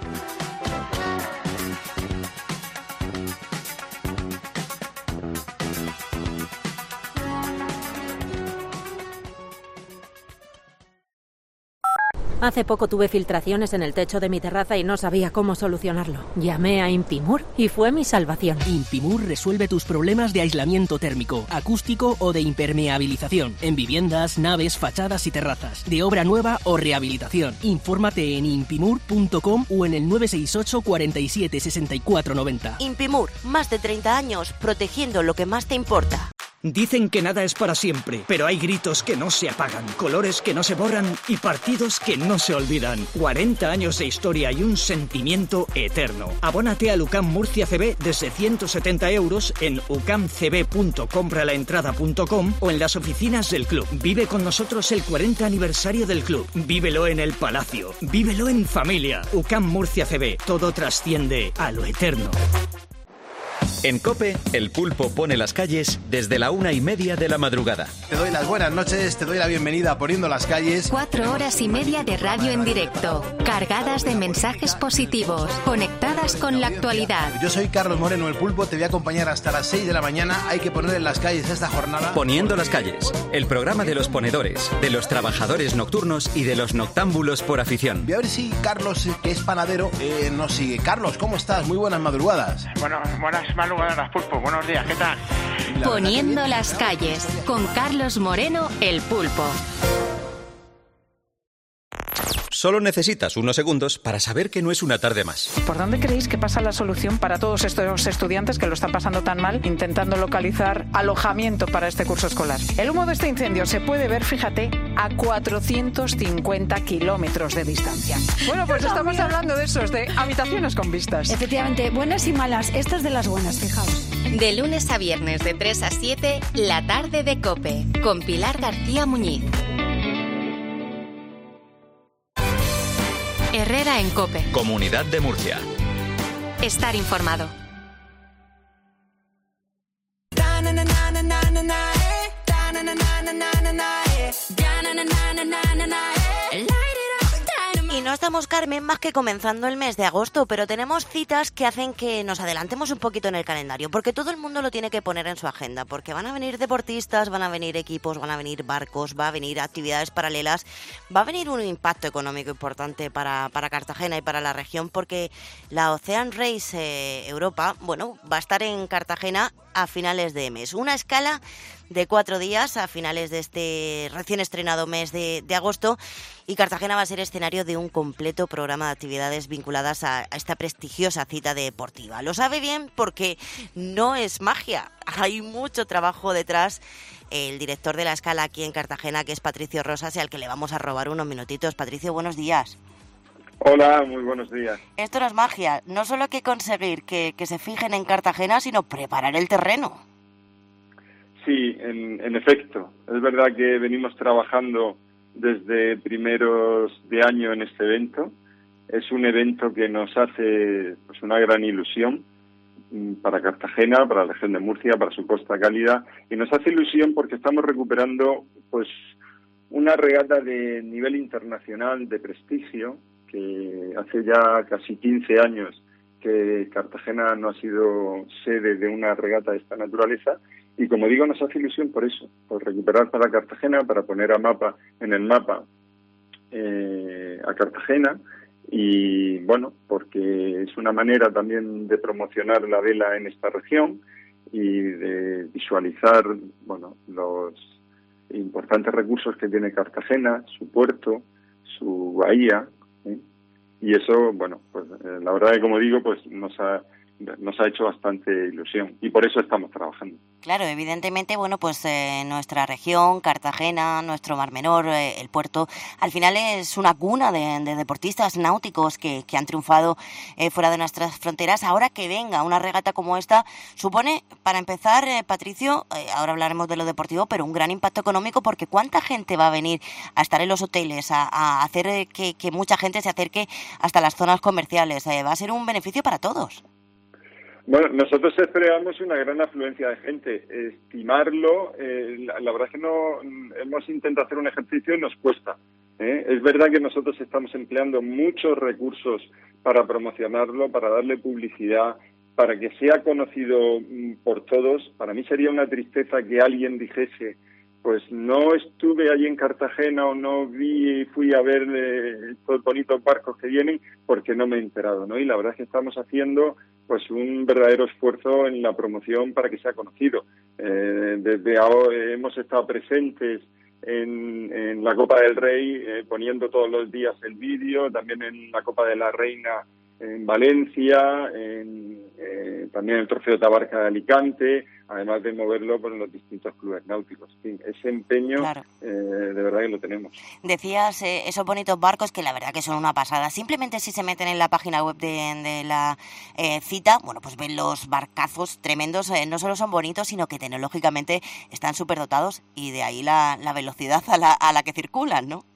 Hace poco tuve filtraciones en el techo de mi terraza y no sabía cómo solucionarlo. Llamé a Impimur y fue mi salvación. Impimur resuelve tus problemas de aislamiento térmico, acústico o de impermeabilización en viviendas, naves, fachadas y terrazas, de obra nueva o rehabilitación. Infórmate en impimur punto com o en el nueve seis ocho, cuarenta y siete, sesenta y cuatro noventa. Impimur, más de treinta años protegiendo lo que más te importa. Dicen que nada es para siempre, pero hay gritos que no se apagan, colores que no se borran y partidos que no se olvidan. cuarenta años de historia y un sentimiento eterno. Abónate al UCAM Murcia C B desde ciento setenta euros en ucamcb punto compralaentrada punto com o en las oficinas del club. Vive con nosotros el cuarenta aniversario del club. Vívelo en el Palacio. Vívelo en familia. UCAM Murcia C B. Todo trasciende a lo eterno. En COPE, el pulpo pone las calles desde la una y media de la madrugada. Te doy las buenas noches, te doy la bienvenida a Poniendo las Calles. Cuatro horas y media de radio en directo, cargadas de mensajes positivos, conectadas con la actualidad. Yo soy Carlos Moreno, el pulpo, te voy a acompañar hasta las seis de la mañana. Hay que poner en las calles esta jornada. Poniendo las calles, el programa de los ponedores, de los trabajadores nocturnos y de los noctámbulos por afición. Voy a ver si Carlos, que es panadero, eh, nos sigue. Carlos, ¿cómo estás? Muy buenas madrugadas. Bueno, buenas madrugadas. Pulpo, buenos días, ¿qué tal? Poniendo las calles, con Carlos Moreno, el pulpo. Solo necesitas unos segundos para saber que no es una tarde más. ¿Por dónde creéis que pasa la solución para todos estos estudiantes que lo están pasando tan mal intentando localizar alojamiento para este curso escolar? El humo de este incendio se puede ver, fíjate, a cuatrocientos cincuenta kilómetros de distancia. Bueno, pues estamos hablando de esos, de habitaciones con vistas. Efectivamente, buenas y malas. Esta es de las buenas, fijaos. De lunes a viernes de tres a siete, la tarde de COPE, con Pilar García Muñiz. Herrera en COPE. Comunidad de Murcia. Estar informado. Y no estamos, Carmen, más que comenzando el mes de agosto, pero tenemos citas que hacen que nos adelantemos un poquito en el calendario, porque todo el mundo lo tiene que poner en su agenda, porque van a venir deportistas, van a venir equipos, van a venir barcos, va a venir actividades paralelas, va a venir un impacto económico importante para, para Cartagena y para la región, porque la Ocean Race eh, Europa, bueno, va a estar en Cartagena a finales de mes. Una escala de cuatro días a finales de este recién estrenado mes de, de agosto, y Cartagena va a ser escenario de un completo programa de actividades vinculadas a, a esta prestigiosa cita deportiva. Lo sabe bien porque no es magia, hay mucho trabajo detrás. El director de la escala aquí en Cartagena, que es Patricio Rosas, y al que le vamos a robar unos minutitos. Patricio, buenos días. Hola, muy buenos días. Esto no es magia, no solo hay que conseguir que, que se fijen en Cartagena, sino preparar el terreno. Sí, en, en efecto. Es verdad que venimos trabajando desde primeros de año en este evento. Es un evento que nos hace pues una gran ilusión para Cartagena, para la región de Murcia, para su costa cálida, y nos hace ilusión porque estamos recuperando pues una regata de nivel internacional de prestigio, que hace ya casi quince años que Cartagena no ha sido sede de una regata de esta naturaleza, y como digo, nos hace ilusión por eso, por recuperar para Cartagena, para poner a mapa en el mapa eh, a Cartagena, y bueno, porque es una manera también de promocionar la vela en esta región, y de visualizar, bueno, los importantes recursos que tiene Cartagena, su puerto, su bahía, ¿eh? Y eso, bueno, pues eh, la verdad que, como digo, pues nos ha nos ha hecho bastante ilusión y por eso estamos trabajando. Claro, evidentemente, bueno, pues eh, nuestra región, Cartagena, nuestro Mar Menor, eh, el puerto, al final es una cuna de, de deportistas náuticos que, que han triunfado eh, fuera de nuestras fronteras. Ahora que venga una regata como esta, supone, para empezar, eh, Patricio, eh, ahora hablaremos de lo deportivo, pero un gran impacto económico, porque ¿cuánta gente va a venir a estar en los hoteles, a, a hacer eh, que, que mucha gente se acerque hasta las zonas comerciales? Eh, va a ser un beneficio para todos. Bueno, nosotros esperamos una gran afluencia de gente. Estimarlo, eh, la, la verdad es que no hemos intentado hacer un ejercicio y nos cuesta. ¿eh? Es verdad que nosotros estamos empleando muchos recursos para promocionarlo, para darle publicidad, para que sea conocido por todos. Para mí sería una tristeza que alguien dijese, pues no estuve allí en Cartagena o no vi, fui a ver eh, estos bonitos barcos que vienen porque no me he enterado, ¿no? Y la verdad es que estamos haciendo pues un verdadero esfuerzo en la promoción para que sea conocido. Eh, desde ahora hemos estado presentes en, en la Copa del Rey, eh, poniendo todos los días el vídeo, también en la Copa de la Reina en Valencia, en, eh, también el Trofeo Tabarca de Alicante, además de moverlo por los distintos clubes náuticos. En fin, ese empeño, claro. eh, de verdad que lo tenemos. Decías eh, esos bonitos barcos que la verdad que son una pasada. Simplemente si se meten en la página web de, de la eh, cita, bueno, pues ven los barcazos tremendos. Eh, no solo son bonitos, sino que tecnológicamente están súper dotados y de ahí la, la velocidad a la, a la que circulan, ¿no?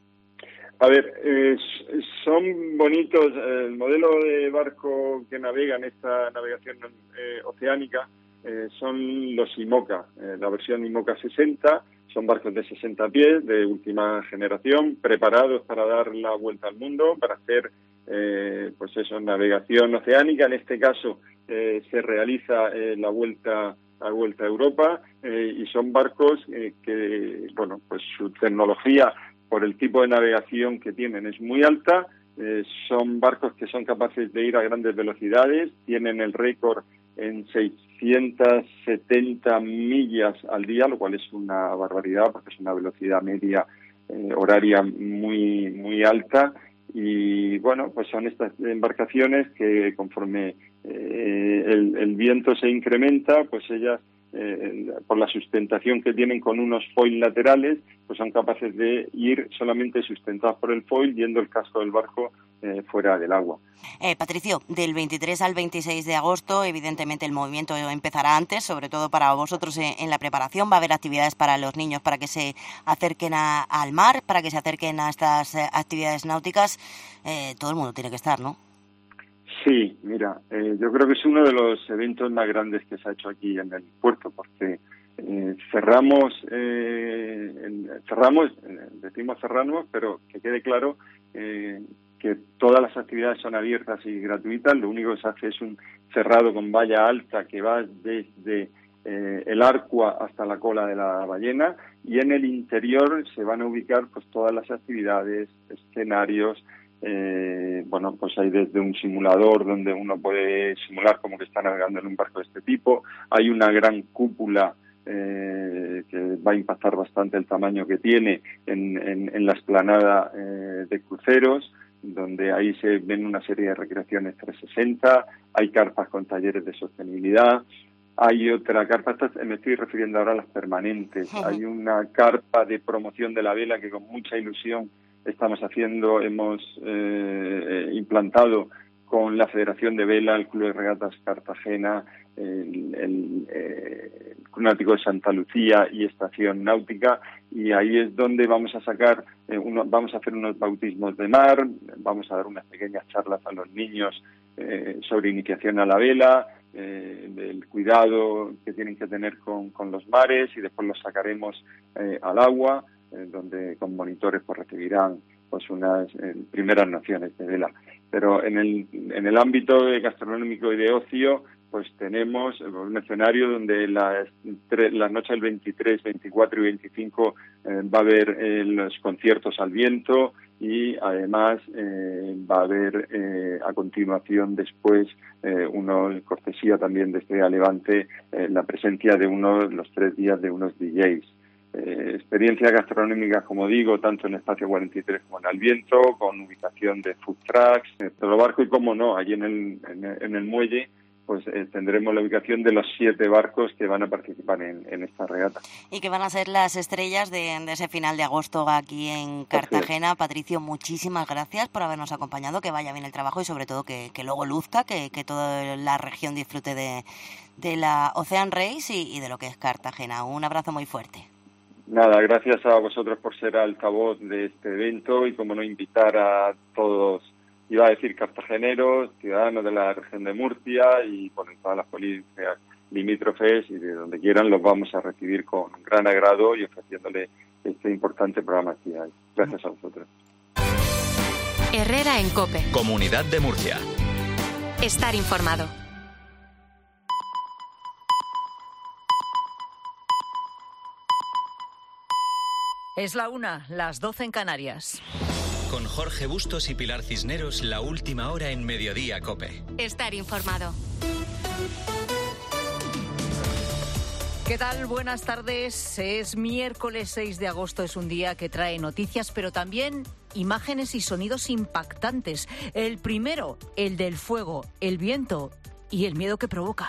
A ver, eh, son bonitos. El modelo de barco que navega en esta navegación eh, oceánica eh, son los IMOCA, eh, la versión IMOCA sesenta. Son barcos de sesenta pies, de última generación, preparados para dar la vuelta al mundo, para hacer, eh, pues eso, navegación oceánica. En este caso eh, se realiza eh, la vuelta la vuelta a Europa eh, y son barcos eh, que, bueno, pues su tecnología, por el tipo de navegación que tienen, es muy alta. Eh, son barcos que son capaces de ir a grandes velocidades, tienen el récord en seiscientas setenta millas al día, lo cual es una barbaridad porque es una velocidad media eh, horaria muy muy alta. Y bueno, pues son estas embarcaciones que conforme eh, el, el viento se incrementa, pues ellas Eh, por la sustentación que tienen con unos foil laterales, pues son capaces de ir solamente sustentados por el foil, yendo el casco del barco eh, fuera del agua. Eh, Patricio, del veintitrés al veintiséis de agosto, evidentemente el movimiento empezará antes, sobre todo para vosotros en, en la preparación. Va a haber actividades para los niños para que se acerquen a, al mar, para que se acerquen a estas eh, actividades náuticas. Eh, todo el mundo tiene que estar, ¿no? Sí, mira, eh, yo creo que es uno de los eventos más grandes que se ha hecho aquí en el puerto, porque eh, cerramos, eh, en, cerramos, eh, decimos cerramos, pero que quede claro eh, que todas las actividades son abiertas y gratuitas. Lo único que se hace es un cerrado con valla alta que va desde eh, el Arcua hasta la cola de la ballena, y en el interior se van a ubicar pues todas las actividades, escenarios. Eh, bueno, pues hay desde un simulador donde uno puede simular como que está navegando en un barco de este tipo. Hay una gran cúpula eh, que va a impactar bastante el tamaño que tiene en, en, en la explanada eh, de cruceros, donde ahí se ven una serie de recreaciones trescientos sesenta. Hay carpas con talleres de sostenibilidad. Hay otra carpa, me estoy refiriendo ahora a las permanentes. Hay una carpa de promoción de la vela que con mucha ilusión estamos haciendo, hemos eh, implantado con la Federación de Vela, el Club de Regatas Cartagena, el, el, eh, el Club Náutico de Santa Lucía y Estación Náutica, y ahí es donde vamos a sacar, eh, uno, vamos a hacer unos bautismos de mar, vamos a dar unas pequeñas charlas a los niños eh, sobre iniciación a la vela, eh, el cuidado que tienen que tener con, con los mares, y después los sacaremos eh, al agua, donde con monitores pues recibirán pues unas eh, primeras nociones de vela. Pero en el en el ámbito de gastronómico y de ocio, pues tenemos un escenario donde las, las noches del veintitrés, veinticuatro y veinticinco eh, va a haber eh, los conciertos al viento y además eh, va a haber eh, a continuación después eh, uno, cortesía también de Estrella Levante, eh, la presencia de uno los tres días de unos D Js. Eh, experiencias gastronómicas, como digo, tanto en Espacio cuarenta y tres como en Al Viento, con ubicación de food trucks, en el barco y, como no, allí en el, en el, en el muelle, pues eh, tendremos la ubicación de los siete barcos que van a participar en, en esta regata. Y que van a ser las estrellas de, de ese final de agosto aquí en Cartagena. Patricio, muchísimas gracias por habernos acompañado, que vaya bien el trabajo y sobre todo que, que luego luzca, que, que toda la región disfrute de, de la Ocean Race y, y de lo que es Cartagena. Un abrazo muy fuerte. Nada, gracias a vosotros por ser altavoz de este evento y, como no, invitar a todos, iba a decir cartageneros, ciudadanos de la región de Murcia y por todas las provincias limítrofes y de donde quieran, los vamos a recibir con gran agrado y ofreciéndole este importante programa aquí. Gracias a vosotros. Herrera en COPE. Comunidad de Murcia. Estar informado. Es la una, las doce en Canarias. Con Jorge Bustos y Pilar Cisneros, la última hora en Mediodía COPE. Estar informado. ¿Qué tal? Buenas tardes. Es miércoles seis de agosto, es un día que trae noticias, pero también imágenes y sonidos impactantes. El primero, el del fuego, el viento y el miedo que provoca.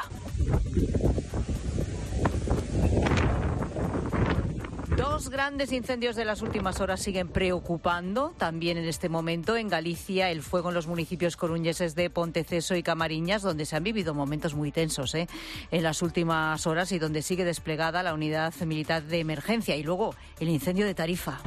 Dos grandes incendios de las últimas horas siguen preocupando también en este momento. En Galicia, el fuego en los municipios coruñeses de Ponteceso y Camariñas, donde se han vivido momentos muy tensos ¿eh? en las últimas horas y donde sigue desplegada la unidad militar de emergencia. Y luego, el incendio de Tarifa.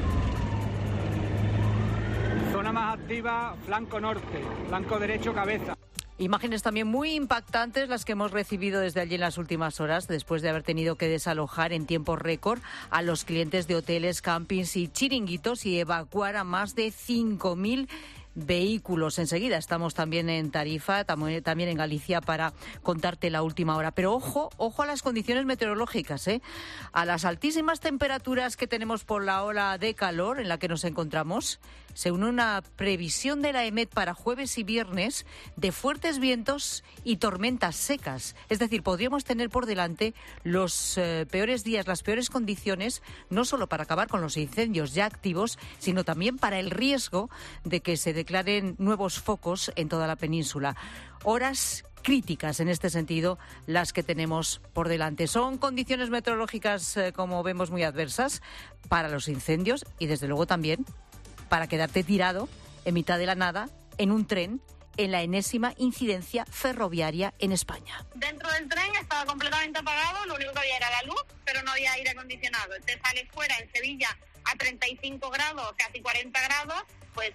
Zona más activa, flanco norte, flanco derecho, cabeza. Imágenes también muy impactantes las que hemos recibido desde allí en las últimas horas, después de haber tenido que desalojar en tiempo récord a los clientes de hoteles, campings y chiringuitos y evacuar a más de cinco mil vehículos. Enseguida estamos también en Tarifa, también en Galicia, para contarte la última hora. Pero ojo, ojo a las condiciones meteorológicas, ¿eh? A las altísimas temperaturas que tenemos por la ola de calor en la que nos encontramos, se une una previsión de la EMET para jueves y viernes de fuertes vientos y tormentas secas. Es decir, podríamos tener por delante los eh, peores días, las peores condiciones, no solo para acabar con los incendios ya activos, sino también para el riesgo de que se declaren nuevos focos en toda la península. Horas críticas en este sentido las que tenemos por delante. Son condiciones meteorológicas, eh, como vemos, muy adversas para los incendios y, desde luego, también para quedarte tirado en mitad de la nada en un tren en la enésima incidencia ferroviaria en España. Dentro del tren estaba completamente apagado, lo único que había era la luz, pero no había aire acondicionado. Te sales fuera en Sevilla a treinta y cinco grados, casi cuarenta grados, pues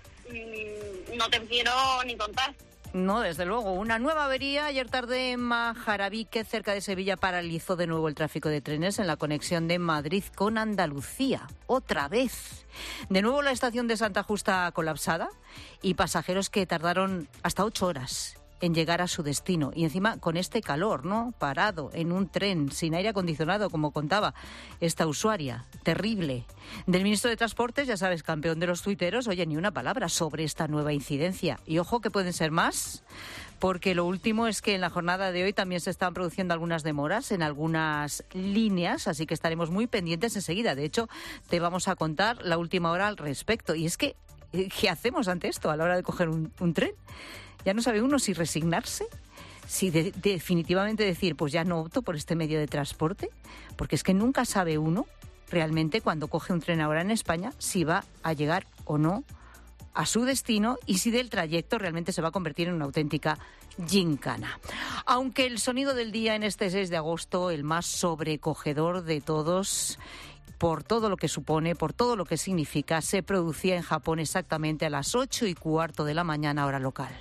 mmm, no te quiero ni contar. No, desde luego. Una nueva avería ayer tarde en Majarabique, cerca de Sevilla, paralizó de nuevo el tráfico de trenes en la conexión de Madrid con Andalucía. Otra vez. De nuevo la estación de Santa Justa colapsada y pasajeros que tardaron hasta ocho horas en llegar a su destino. Y encima con este calor, ¿no? Parado en un tren sin aire acondicionado, como contaba esta usuaria. Terrible. Del ministro de Transportes, ya sabes, campeón de los tuiteros, oye, ni una palabra sobre esta nueva incidencia. Y ojo que pueden ser más, porque lo último es que en la jornada de hoy también se están produciendo algunas demoras en algunas líneas, así que estaremos muy pendientes enseguida. De hecho, te vamos a contar la última hora al respecto. Y es que, ¿qué hacemos ante esto a la hora de coger un, un tren? Ya no sabe uno si resignarse, si de, definitivamente decir, pues ya no opto por este medio de transporte, porque es que nunca sabe uno realmente cuando coge un tren ahora en España si va a llegar o no a su destino y si del trayecto realmente se va a convertir en una auténtica gincana. Aunque el sonido del día en este seis de agosto, el más sobrecogedor de todos, por todo lo que supone, por todo lo que significa, se producía en Japón exactamente a las ocho y cuarto de la mañana, hora local.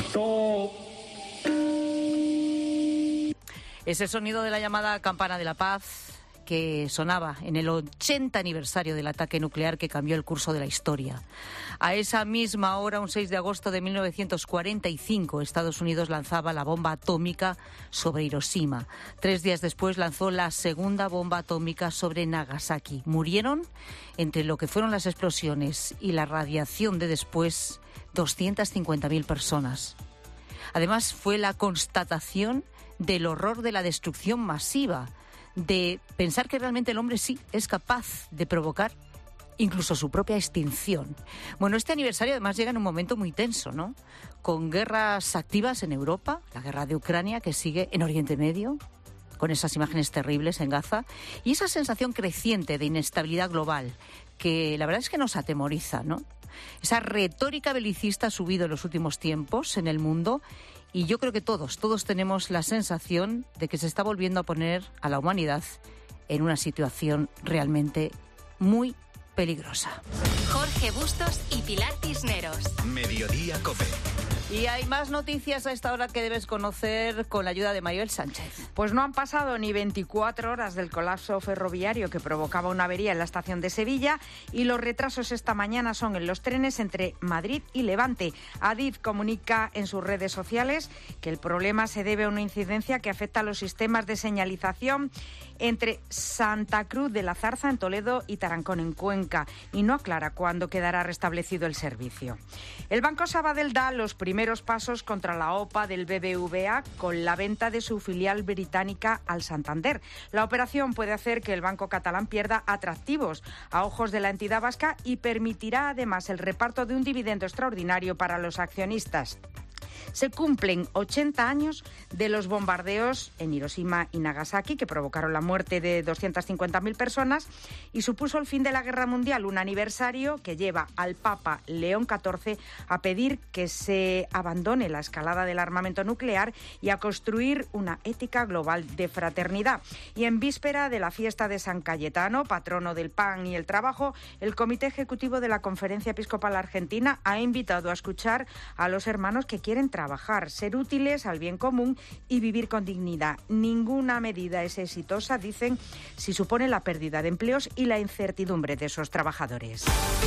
Octo. Es el sonido de la llamada campana de la paz, que sonaba en el ochenta aniversario del ataque nuclear que cambió el curso de la historia. A esa misma hora, un seis de agosto de mil novecientos cuarenta y cinco, Estados Unidos lanzaba la bomba atómica sobre Hiroshima. Tres días después lanzó la segunda bomba atómica sobre Nagasaki. Murieron, entre lo que fueron las explosiones y la radiación de después, doscientas cincuenta mil personas. Además, fue la constatación del horror de la destrucción masiva, de pensar que realmente el hombre sí es capaz de provocar incluso su propia extinción. Bueno, este aniversario además llega en un momento muy tenso, ¿no? Con guerras activas en Europa, la guerra de Ucrania que sigue en Oriente Medio, con esas imágenes terribles en Gaza, y esa sensación creciente de inestabilidad global que la verdad es que nos atemoriza, ¿no? Esa retórica belicista ha subido en los últimos tiempos en el mundo y yo creo que todos, todos tenemos la sensación de que se está volviendo a poner a la humanidad en una situación realmente muy peligrosa. Jorge Bustos y Pilar Cisneros. Mediodía COPE. Y hay más noticias a esta hora que debes conocer con la ayuda de Maribel Sánchez. Pues no han pasado ni veinticuatro horas del colapso ferroviario que provocaba una avería en la estación de Sevilla y los retrasos esta mañana son en los trenes entre Madrid y Levante. Adif comunica en sus redes sociales que el problema se debe a una incidencia que afecta a los sistemas de señalización entre Santa Cruz de la Zarza en Toledo y Tarancón en Cuenca y no aclara cuándo quedará restablecido el servicio. El Banco Sabadell da los primeros pasos contra la O P A del B B V A con la venta de su filial británica al Santander. La operación puede hacer que el banco catalán pierda atractivos a ojos de la entidad vasca y permitirá además el reparto de un dividendo extraordinario para los accionistas. Se cumplen ochenta años de los bombardeos en Hiroshima y Nagasaki que provocaron la muerte de doscientas cincuenta mil personas y supuso el fin de la Guerra Mundial, un aniversario que lleva al Papa León catorce a pedir que se abandone la escalada del armamento nuclear y a construir una ética global de fraternidad. Y en víspera de la fiesta de San Cayetano, patrono del pan y el trabajo, el Comité Ejecutivo de la Conferencia Episcopal Argentina ha invitado a escuchar a los hermanos que quieren trabajar, ser útiles al bien común y vivir con dignidad. Ninguna medida es exitosa, dicen, si supone la pérdida de empleos y la incertidumbre de esos trabajadores.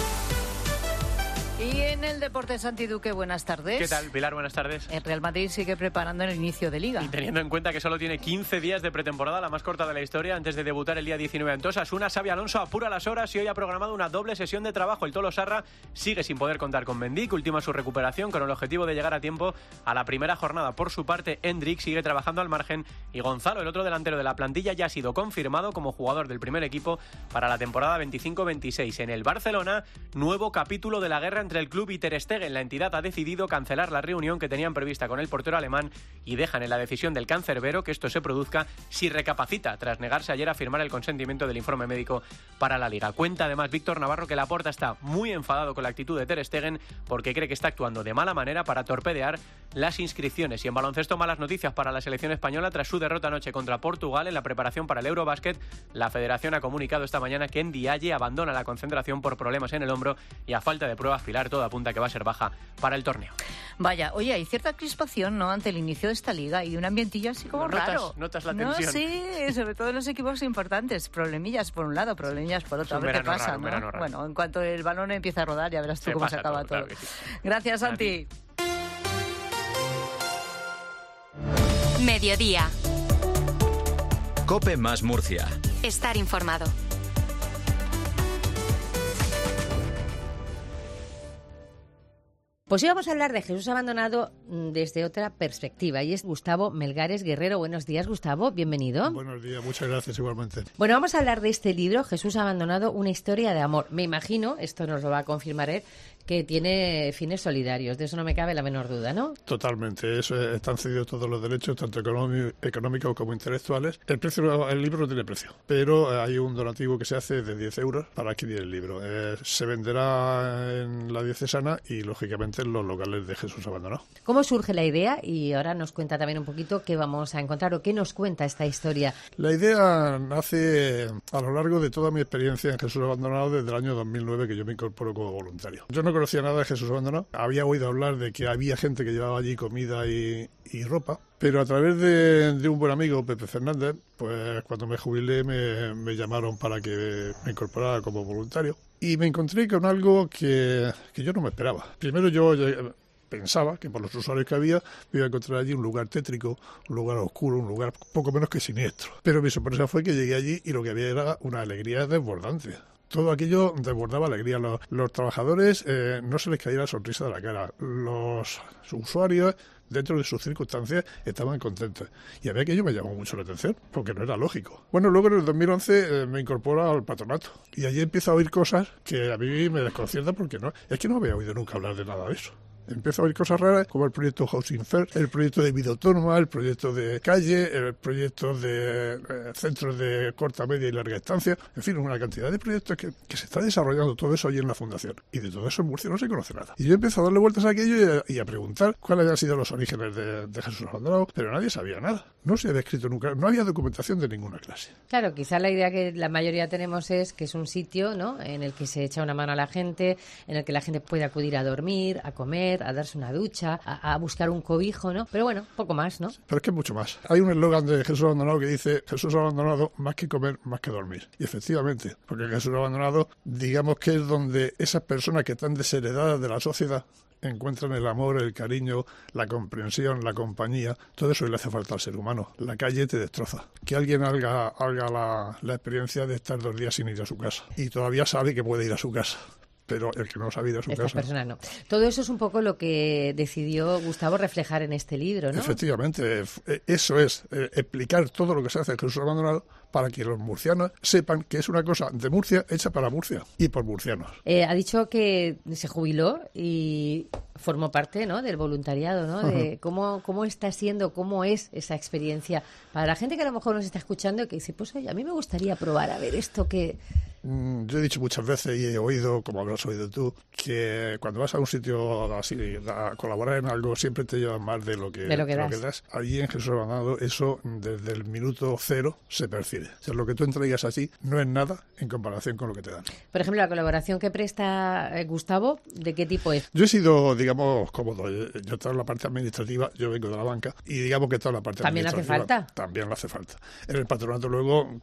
Y en el deporte, Santi Duque, buenas tardes. ¿Qué tal, Pilar? Buenas tardes. El Real Madrid sigue preparando el inicio de Liga. Y teniendo en cuenta que solo tiene quince días de pretemporada, la más corta de la historia, antes de debutar el día diecinueve ante Osasuna, Xabi Alonso apura las horas y hoy ha programado una doble sesión de trabajo. El tolosarra sigue sin poder contar con Mendy, que ultima su recuperación con el objetivo de llegar a tiempo a la primera jornada. Por su parte, Hendrik sigue trabajando al margen y Gonzalo, el otro delantero de la plantilla, ya ha sido confirmado como jugador del primer equipo para la temporada veinticinco veintiséis. En el Barcelona, nuevo capítulo de la guerra entre el club y Ter Stegen. La entidad ha decidido cancelar la reunión que tenían prevista con el portero alemán y dejan en la decisión del cancerbero que esto se produzca si recapacita tras negarse ayer a firmar el consentimiento del informe médico para la Liga. Cuenta además Víctor Navarro que Laporta está muy enfadado con la actitud de Ter Stegen porque cree que está actuando de mala manera para torpedear las inscripciones. Y en baloncesto, malas noticias para la selección española tras su derrota anoche contra Portugal en la preparación para el Eurobásquet. La federación ha comunicado esta mañana que Ndiaye abandona la concentración por problemas en el hombro y a falta de pruebas, Pilar, todo apunta que va a ser baja para el torneo. Vaya, oye, hay cierta crispación, ¿no?, ante el inicio de esta liga y de un ambientillo así como notas, raro. Notas la no, tensión. Sí, sobre todo en los equipos importantes. Problemillas por un lado, problemillas por otro. A ver qué pasa, raro, ¿no? Bueno, en cuanto el balón empieza a rodar, ya verás tú se cómo se acaba todo. todo. Claro sí. Gracias, Santi. Mediodía. COPE más Murcia. Estar informado. Pues hoy vamos a hablar de Jesús abandonado desde otra perspectiva y es Gustavo Melgares Guerrero. Buenos días, Gustavo, bienvenido. Buenos días, muchas gracias igualmente. Bueno, vamos a hablar de este libro, Jesús abandonado, una historia de amor. Me imagino, esto nos lo va a confirmar él, que tiene fines solidarios, de eso no me cabe la menor duda, ¿no? Totalmente, eso, están cedidos todos los derechos, tanto económicos como intelectuales. El precio, el libro no tiene precio, pero hay un donativo que se hace de diez euros para adquirir el libro. Eh, se venderá en la diocesana y, lógicamente, en los locales de Jesús abandonado. ¿Cómo surge la idea? Y ahora nos cuenta también un poquito qué vamos a encontrar o qué nos cuenta esta historia. La idea nace a lo largo de toda mi experiencia en Jesús abandonado desde el año dos mil nueve, que yo me incorporo como voluntario. Yo no no conocía nada de Jesús Abandonado. Había oído hablar de que había gente que llevaba allí comida y, y ropa, pero a través de, de un buen amigo, Pepe Fernández, pues cuando me jubilé me, me llamaron para que me incorporara como voluntario. Y me encontré con algo que, que yo no me esperaba. Primero yo pensaba que por los usuarios que había me iba a encontrar allí un lugar tétrico, un lugar oscuro, un lugar poco menos que siniestro. Pero mi sorpresa fue que llegué allí y lo que había era una alegría desbordante. Todo aquello desbordaba alegría. Los, los trabajadores eh, no se les caía la sonrisa de la cara. Los usuarios, dentro de sus circunstancias, estaban contentos. Y a mí aquello me llamó mucho la atención, porque no era lógico. Bueno, luego en el dos mil once eh, me incorporo al patronato. Y allí empiezo a oír cosas que a mí me desconciertan porque no, es que no había oído nunca hablar de nada de eso. Empiezo a oír cosas raras como el proyecto Housing First, el proyecto de vida autónoma, el proyecto de calle, el proyecto de eh, centros de corta, media y larga estancia, en fin, una cantidad de proyectos que, que se está desarrollando todo eso allí en la fundación. Y de todo eso en Murcia no se conoce nada. Y yo empiezo a darle vueltas a aquello y a, y a preguntar cuáles habían sido los orígenes de, de Jesús Abandonado, pero nadie sabía nada. No se había escrito nunca, no había documentación de ninguna clase. Claro, quizá la idea que la mayoría tenemos es que es un sitio, ¿no?, en el que se echa una mano a la gente, en el que la gente puede acudir a dormir, a comer, a darse una ducha, A, a buscar un cobijo, ¿no? Pero bueno, poco más, ¿no? Pero es que es mucho más. Hay un eslogan de Jesús Abandonado que dice: Jesús Abandonado, más que comer, más que dormir. Y efectivamente, porque Jesús Abandonado, digamos que es donde esas personas que están desheredadas de la sociedad encuentran el amor, el cariño, la comprensión, la compañía. Todo eso le hace falta al ser humano. La calle te destroza. Que alguien haga, haga la, la experiencia de estar dos días sin ir a su casa. Y todavía sabe que puede ir a su casa. Pero el que no sabe ir a su Esta casa. persona no. Todo eso es un poco lo que decidió Gustavo reflejar en este libro, ¿no? Efectivamente, eso es, eh, explicar todo lo que se hace en Jesús Abandonado para que los murcianos sepan que es una cosa de Murcia hecha para Murcia y por murcianos. Eh, ha dicho que se jubiló y formó parte, ¿no?, del voluntariado, ¿no? De cómo, cómo está siendo, cómo es esa experiencia para la gente que a lo mejor nos está escuchando y que dice, pues oye, a mí me gustaría probar a ver esto que... Yo he dicho muchas veces y he oído, como habrás oído tú, que cuando vas a un sitio así a colaborar en algo siempre te llevan más de lo que, de lo que, lo das. que das. Allí en Jesús Abandonado eso desde el minuto cero se percibe. O sea, lo que tú entregas así no es nada en comparación con lo que te dan. Por ejemplo, la colaboración que presta eh, Gustavo, ¿de qué tipo es? Yo he sido, digamos, cómodo. Yo he estado en la parte administrativa, yo vengo de la banca y digamos que he estado en la parte ¿También administrativa. hace falta? También le hace falta. En el patronato luego,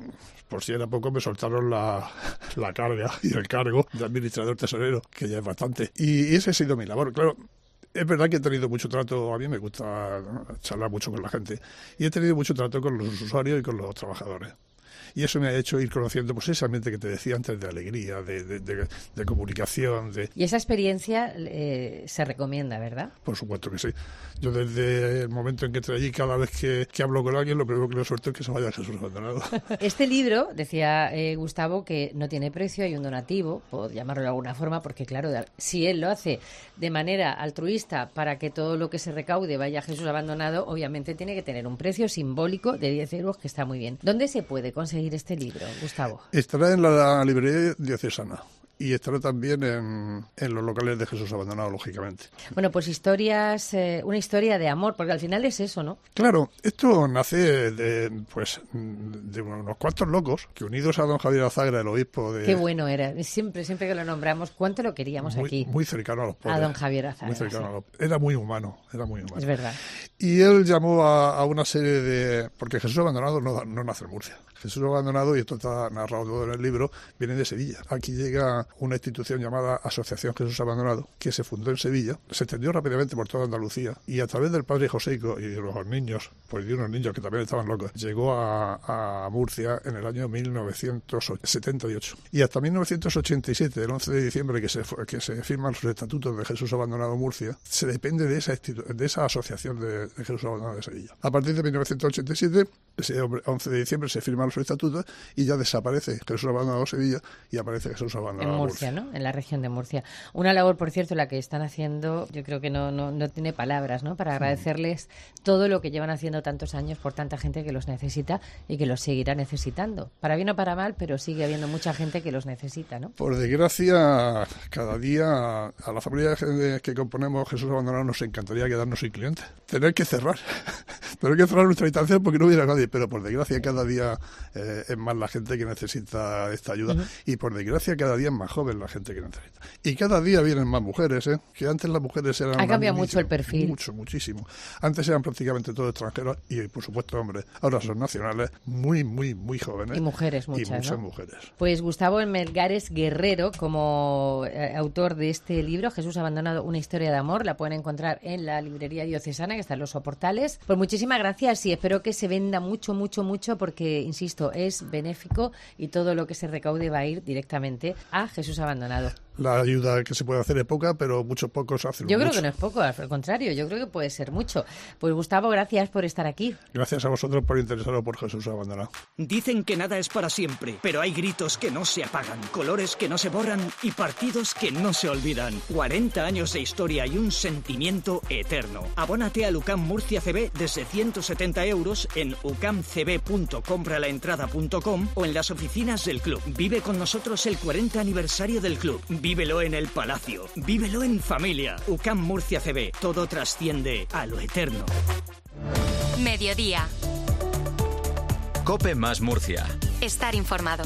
por si era poco, me soltaron la, la carga y el cargo de administrador tesorero, que ya es bastante. Y ese ha sido mi labor, claro. Es verdad que he tenido mucho trato, a mí me gusta, ¿no?, charlar mucho con la gente, y he tenido mucho trato con los usuarios y con los trabajadores. Y eso me ha hecho ir conociendo pues ese ambiente que te decía antes de alegría, de, de, de, de comunicación. De... Y esa experiencia eh, se recomienda, ¿verdad? Por supuesto que sí. Yo desde el momento en que entré allí, cada vez que, que hablo con alguien, lo primero que le suelto es que se vaya a Jesús Abandonado. Este libro, decía eh, Gustavo, que no tiene precio, hay un donativo, puedo llamarlo de alguna forma, porque claro, si él lo hace de manera altruista para que todo lo que se recaude vaya a Jesús Abandonado, obviamente tiene que tener un precio simbólico de diez euros, que está muy bien. ¿Dónde se puede conseguir este libro, Gustavo? Estará en la librería diocesana y estará también en, en los locales de Jesús Abandonado, lógicamente. Bueno, pues historias, eh, una historia de amor, porque al final es eso, ¿no? Claro, esto nace de, pues, de unos cuantos locos que, unidos a don Javier Azagra, el obispo de... Qué bueno era, siempre siempre que lo nombramos, cuánto lo queríamos muy, aquí. Muy cercano a los pobres. A don Javier Azagra. Muy cercano sí. a los... Era muy humano, era muy humano. Es verdad. Y él llamó a, a una serie de... Porque Jesús Abandonado no, no nace en Murcia. Jesús Abandonado, y esto está narrado todo en el libro, viene de Sevilla. Aquí llega una institución llamada Asociación Jesús Abandonado, que se fundó en Sevilla, se extendió rápidamente por toda Andalucía, y a través del padre Joseico y de los niños, pues de unos niños que también estaban locos, llegó a, a Murcia en el año mil novecientos setenta y ocho. Y hasta mil novecientos ochenta y siete, el once de diciembre, que se, que se firman los estatutos de Jesús Abandonado Murcia, se depende de esa, de esa asociación de, de Jesús Abandonado de Sevilla. A partir de mil novecientos ochenta y siete, ese once de diciembre, se firman los estatutos y ya desaparece Jesús Abandonado Sevilla y aparece Jesús Abandonado en Murcia, Murcia, ¿no? En la región de Murcia. Una labor, por cierto, la que están haciendo, yo creo que no, no, no tiene palabras, ¿no?, para agradecerles todo lo que llevan haciendo tantos años por tanta gente que los necesita y que los seguirá necesitando. Para bien o para mal, pero sigue habiendo mucha gente que los necesita, ¿no? Por desgracia, cada día a la familia que componemos Jesús Abandonado nos encantaría quedarnos sin clientes. Tener que cerrar. Tener que cerrar nuestra instancia porque no hubiera nadie, pero por desgracia cada día eh, es más la gente que necesita esta ayuda. Uh-huh. Y por desgracia cada día es más más joven la gente que necesita. Y cada día vienen más mujeres, ¿eh? Que antes las mujeres eran... Ha cambiado mucho el perfil. Mucho, muchísimo. Antes eran prácticamente todos extranjeros y, por supuesto, hombres. Ahora son nacionales, muy, muy, muy jóvenes. Y mujeres, muchas, Y muchas ¿no? mujeres. Pues Gustavo Melgares Guerrero, como eh, autor de este libro, Jesús Abandonado, una historia de amor, la pueden encontrar en la librería diocesana, que está en Los Soportales. Pues muchísimas gracias y espero que se venda mucho, mucho, mucho, porque, insisto, es benéfico y todo lo que se recaude va a ir directamente a Jesús Abandonado. La ayuda que se puede hacer es poca, pero muchos pocos hacen Yo mucho. creo que no es poco, al contrario, yo creo que puede ser mucho. Pues Gustavo, gracias por estar aquí. Gracias a vosotros por interesaros por Jesús Abandonado. Dicen que nada es para siempre, pero hay gritos que no se apagan, colores que no se borran y partidos que no se olvidan. cuarenta años de historia y un sentimiento eterno. Abónate al U C A M Murcia C B desde ciento setenta euros en u c a m c b punto compralaentrada punto com o en las oficinas del club. Vive con nosotros el cuarenta aniversario del club. Vívelo en el Palacio. Vívelo en familia. U C A M Murcia C B. Todo trasciende a lo eterno. Mediodía. COPE más Murcia. Estar informado.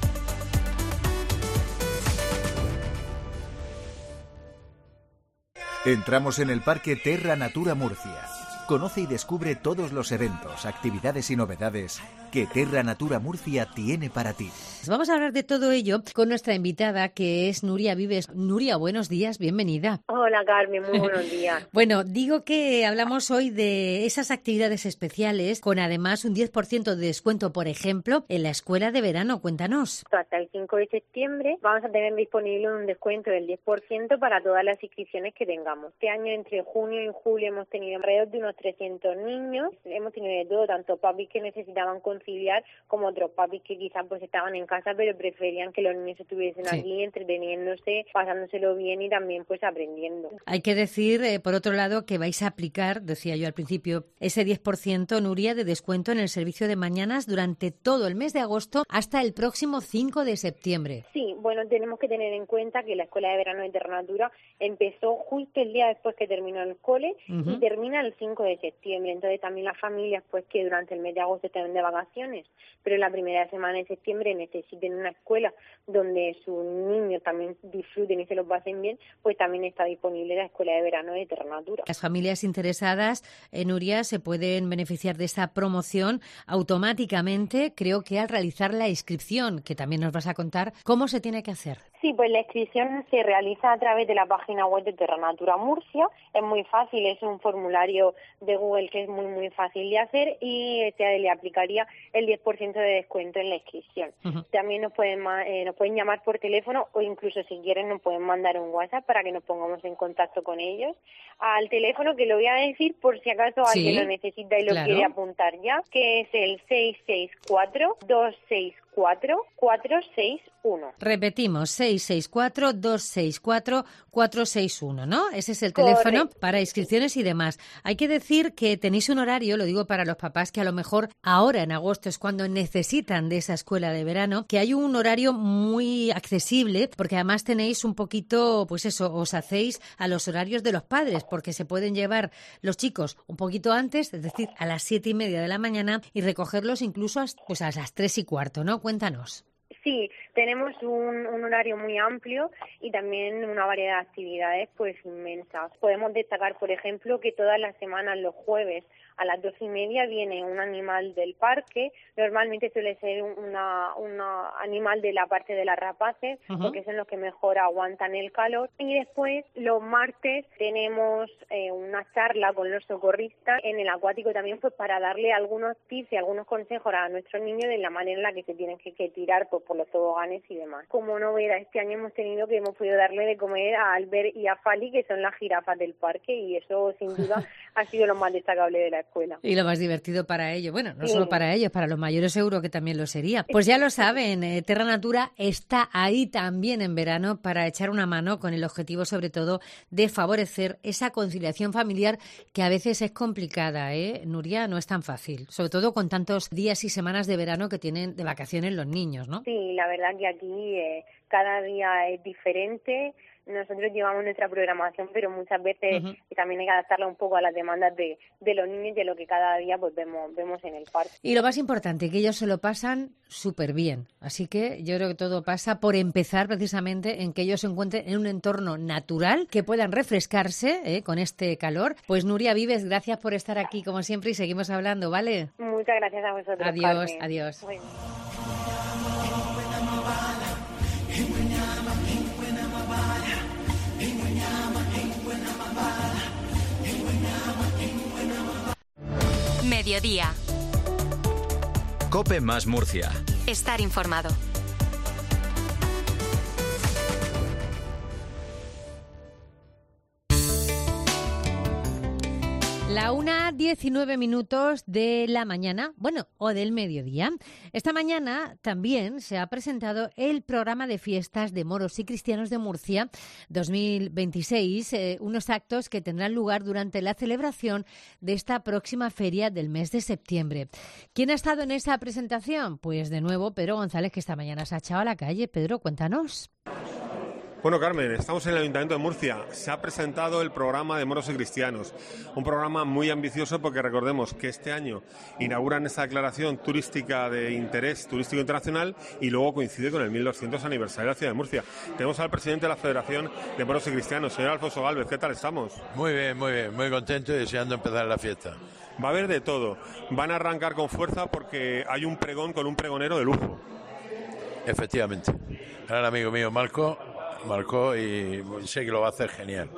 Entramos en el Parque Terra Natura Murcia. Conoce y descubre todos los eventos, actividades y novedades que Terra Natura Murcia tiene para ti. Vamos a hablar de todo ello con nuestra invitada, que es Nuria Vives. Nuria, buenos días, bienvenida. Hola, Carmen, muy buenos días. Bueno, digo que hablamos hoy de esas actividades especiales, con además un diez por ciento de descuento, por ejemplo, en la escuela de verano. Cuéntanos. Hasta el cinco de septiembre vamos a tener disponible un descuento del diez por ciento para todas las inscripciones que tengamos. Este año, entre junio y julio, hemos tenido alrededor de unos trescientos niños. Hemos tenido de todo, tanto papis que necesitaban conciliar como otros papis que quizás pues estaban en casa pero preferían que los niños estuviesen sí. allí entreteniéndose, pasándoselo bien y también pues aprendiendo. Hay que decir, eh, por otro lado, que vais a aplicar, decía yo al principio, ese diez por ciento, Nuria, de descuento en el servicio de mañanas durante todo el mes de agosto hasta el próximo cinco de septiembre. Sí, bueno, tenemos que tener en cuenta que la Escuela de Verano de Terra Natura empezó justo el día después que terminó el cole uh-huh. y termina el cinco de septiembre. Entonces también las familias pues que durante el mes de agosto estén de vacaciones, pero en la primera semana de septiembre necesiten una escuela donde sus niños también disfruten y se los pasen bien, pues también está disponible la Escuela de Verano de Terra Natura. Las familias interesadas, eh, Nuria, se pueden beneficiar de esta promoción automáticamente, creo que al realizar la inscripción, que también nos vas a contar cómo se tiene que hacer. Sí, pues la inscripción se realiza a través de la página web de Terra Natura Murcia. Es muy fácil, es un formulario de Google que es muy muy fácil de hacer y se le aplicaría el diez por ciento de descuento en la inscripción. Uh-huh. También nos pueden eh, nos pueden llamar por teléfono o incluso si quieren nos pueden mandar un WhatsApp para que nos pongamos en contacto con ellos. Al teléfono, que lo voy a decir por si acaso sí, alguien lo necesita y lo claro. quiere apuntar ya, que es el seis seis cuatro, dos seis cuatro, cuatro seis uno. Repetimos, seis seis cuatro, dos seis cuatro, cuatro seis uno, ¿no? Ese es el teléfono Correcto. Para inscripciones y demás. Hay que decir que tenéis un horario, lo digo para los papás que a lo mejor ahora en agosto es cuando necesitan de esa escuela de verano, que hay un horario muy accesible, porque además tenéis un poquito, pues eso, os hacéis a los horarios de los padres, porque se pueden llevar los chicos un poquito antes, es decir, a las siete y media de la mañana y recogerlos incluso hasta, pues a las tres y cuarto, ¿no? Cuéntanos. Sí, tenemos un, un horario muy amplio y también una variedad de actividades pues inmensas. Podemos destacar, por ejemplo, que todas las semanas, los jueves, a las doce y media viene un animal del parque. Normalmente suele ser una, una animal de la parte de las rapaces, uh-huh. porque son los que mejor aguantan el calor. Y después, los martes, tenemos eh, una charla con los socorristas en el acuático también, pues para darle algunos tips y algunos consejos a nuestros niños de la manera en la que se tienen que, que tirar pues, por los toboganes y demás. Como novedad, este año hemos tenido que hemos podido darle de comer a Albert y a Fali, que son las jirafas del parque, y eso sin duda ha sido lo más destacable de la escuela. Y lo más divertido para ellos, bueno, no sí. solo para ellos, para los mayores seguro que también lo sería. Pues ya lo saben, eh, Terra Natura está ahí también en verano para echar una mano con el objetivo sobre todo de favorecer esa conciliación familiar que a veces es complicada, ¿eh? Nuria, no es tan fácil, sobre todo con tantos días y semanas de verano que tienen de vacaciones los niños, ¿no? Sí, la verdad que aquí eh, cada día es diferente. Nosotros llevamos nuestra programación, pero muchas veces uh-huh. también hay que adaptarla un poco a las demandas de, de los niños y de lo que cada día pues vemos vemos en el parque. Y lo más importante, que ellos se lo pasan súper bien. Así que yo creo que todo pasa por empezar precisamente en que ellos se encuentren en un entorno natural, que puedan refrescarse ¿eh? con este calor. Pues Nuria Vives, gracias por estar aquí como siempre y seguimos hablando, ¿vale? Muchas gracias a vosotros, Adiós, Carmen. adiós. Bueno. Mediodía. COPE más Murcia. Estar informado. La una diecinueve minutos de la mañana, bueno, o del mediodía. Esta mañana también se ha presentado el programa de fiestas de moros y cristianos de Murcia dos mil veintiséis, eh, unos actos que tendrán lugar durante la celebración de esta próxima feria del mes de septiembre. ¿Quién ha estado en esa presentación? Pues de nuevo Pedro González, que esta mañana se ha echado a la calle. Pedro, cuéntanos. Bueno, Carmen, estamos en el Ayuntamiento de Murcia. Se ha presentado el programa de moros y cristianos, un programa muy ambicioso porque recordemos que este año inauguran esta declaración turística de interés turístico internacional y luego coincide con el mil doscientos aniversario de la ciudad de Murcia. Tenemos al presidente de la Federación de Moros y Cristianos, señor Alfonso Gálvez. ¿Qué tal estamos? Muy bien, muy bien, muy contento y deseando empezar la fiesta. Va a haber de todo. Van a arrancar con fuerza porque hay un pregón con un pregonero de lujo. Efectivamente. Gran amigo mío, Marco. Marcó y sé que lo va a hacer genial.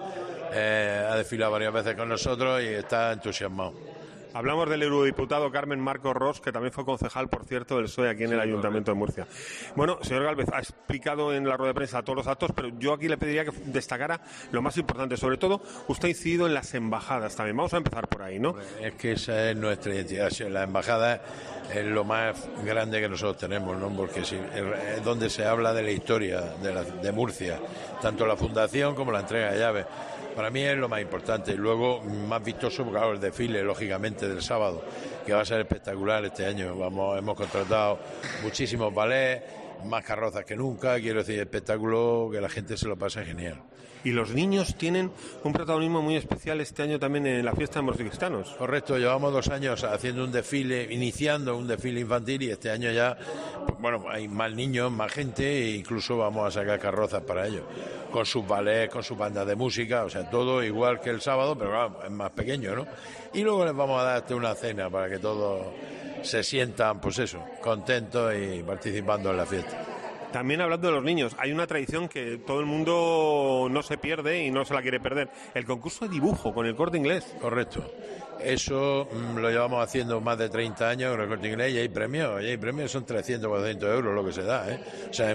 Eh, ha desfilado varias veces con nosotros y está entusiasmado. Hablamos del eurodiputado Carmen Marcos Ros, que también fue concejal, por cierto, del P S O E aquí en el Ayuntamiento de Murcia. Bueno, señor Gálvez, ha explicado en la rueda de prensa todos los actos, pero yo aquí le pediría que destacara lo más importante. Sobre todo, usted ha incidido en las embajadas también. Vamos a empezar por ahí, ¿no? Es que esa es nuestra identidad. Las embajadas es lo más grande que nosotros tenemos, ¿no? Porque sí, es donde se habla de la historia de, la, de Murcia, tanto la fundación como la entrega de llaves. Para mí es lo más importante. Luego, más vistoso, porque claro, el desfile, lógicamente, del sábado, que va a ser espectacular este año. Vamos, hemos contratado muchísimos ballets, más carrozas que nunca. Quiero decir, espectáculo que la gente se lo pasa genial. Y los niños tienen un protagonismo muy especial este año también en la fiesta de moros y cristianos. Correcto, llevamos dos años haciendo un desfile, iniciando un desfile infantil y este año ya, bueno, hay más niños, más gente e incluso vamos a sacar carrozas para ellos, con sus ballets, con sus bandas de música, o sea, todo igual que el sábado, pero claro, es más pequeño, ¿no? Y luego les vamos a dar hasta una cena para que todos se sientan, pues eso, contentos y participando en la fiesta. También hablando de los niños, hay una tradición que todo el mundo no se pierde y no se la quiere perder. El concurso de dibujo con el Corte Inglés. Correcto. Eso mmm, lo llevamos haciendo más de treinta años con el Corte Inglés y hay premios. Y hay premios, son trescientos, cuatrocientos euros lo que se da, ¿eh? O sea,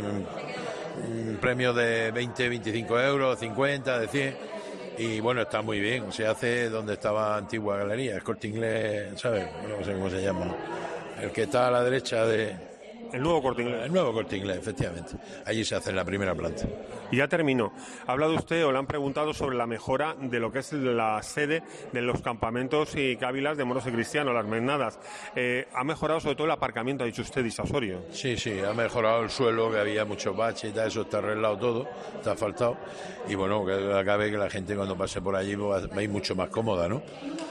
un premio de veinte, veinticinco euros, cincuenta, de cien. Y bueno, está muy bien. Se hace donde estaba Antigua Galería, el Corte Inglés, ¿sabes? No sé cómo se llama. El que está a la derecha de... El nuevo Corte Inglés. El nuevo Corte Inglés, efectivamente. Allí se hace en la primera planta. Y ya terminó. Ha hablado usted o le han preguntado sobre la mejora de lo que es la sede de los campamentos y cávilas de moros y cristianos, las mernadas. Eh, ha mejorado sobre todo el aparcamiento, ha dicho usted, disasorio. Sí, sí, ha mejorado el suelo, que había muchos baches y tal, eso está arreglado todo, está asfaltado. Y bueno, que acabe que la gente cuando pase por allí va a ir mucho más cómoda, ¿no?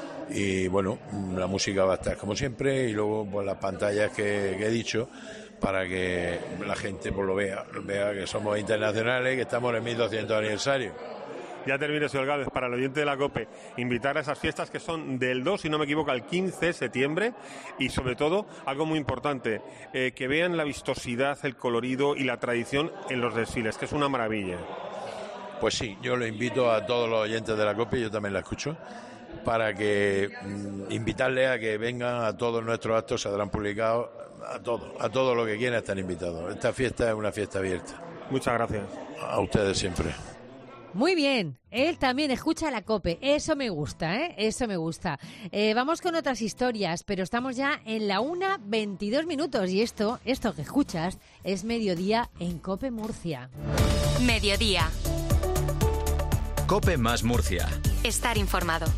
Y bueno, la música va a estar como siempre y luego pues las pantallas que, que he dicho para que la gente pues lo vea, vea que somos internacionales, que estamos en el mil doscientos aniversario. Ya termino, señor Gálvez, para el oyente de la COPE, invitar a esas fiestas que son del dos, si no me equivoco, al quince de septiembre y sobre todo, algo muy importante, eh, que vean la vistosidad, el colorido y la tradición en los desfiles, que es una maravilla. Pues sí, yo lo invito a todos los oyentes de la COPE, yo también la escucho, para que mmm, invitarles a que vengan a todos nuestros actos, se habrán publicado a todos, a todo lo que quieran están invitados. Esta fiesta es una fiesta abierta. Muchas gracias. A ustedes siempre. Muy bien, él también escucha la COPE, eso me gusta, ¿eh? Eso me gusta. Eh, vamos con otras historias, pero estamos ya en la una veintidós minutos y esto, esto que escuchas es Mediodía en COPE Murcia. Mediodía. COPE más Murcia. Estar informado.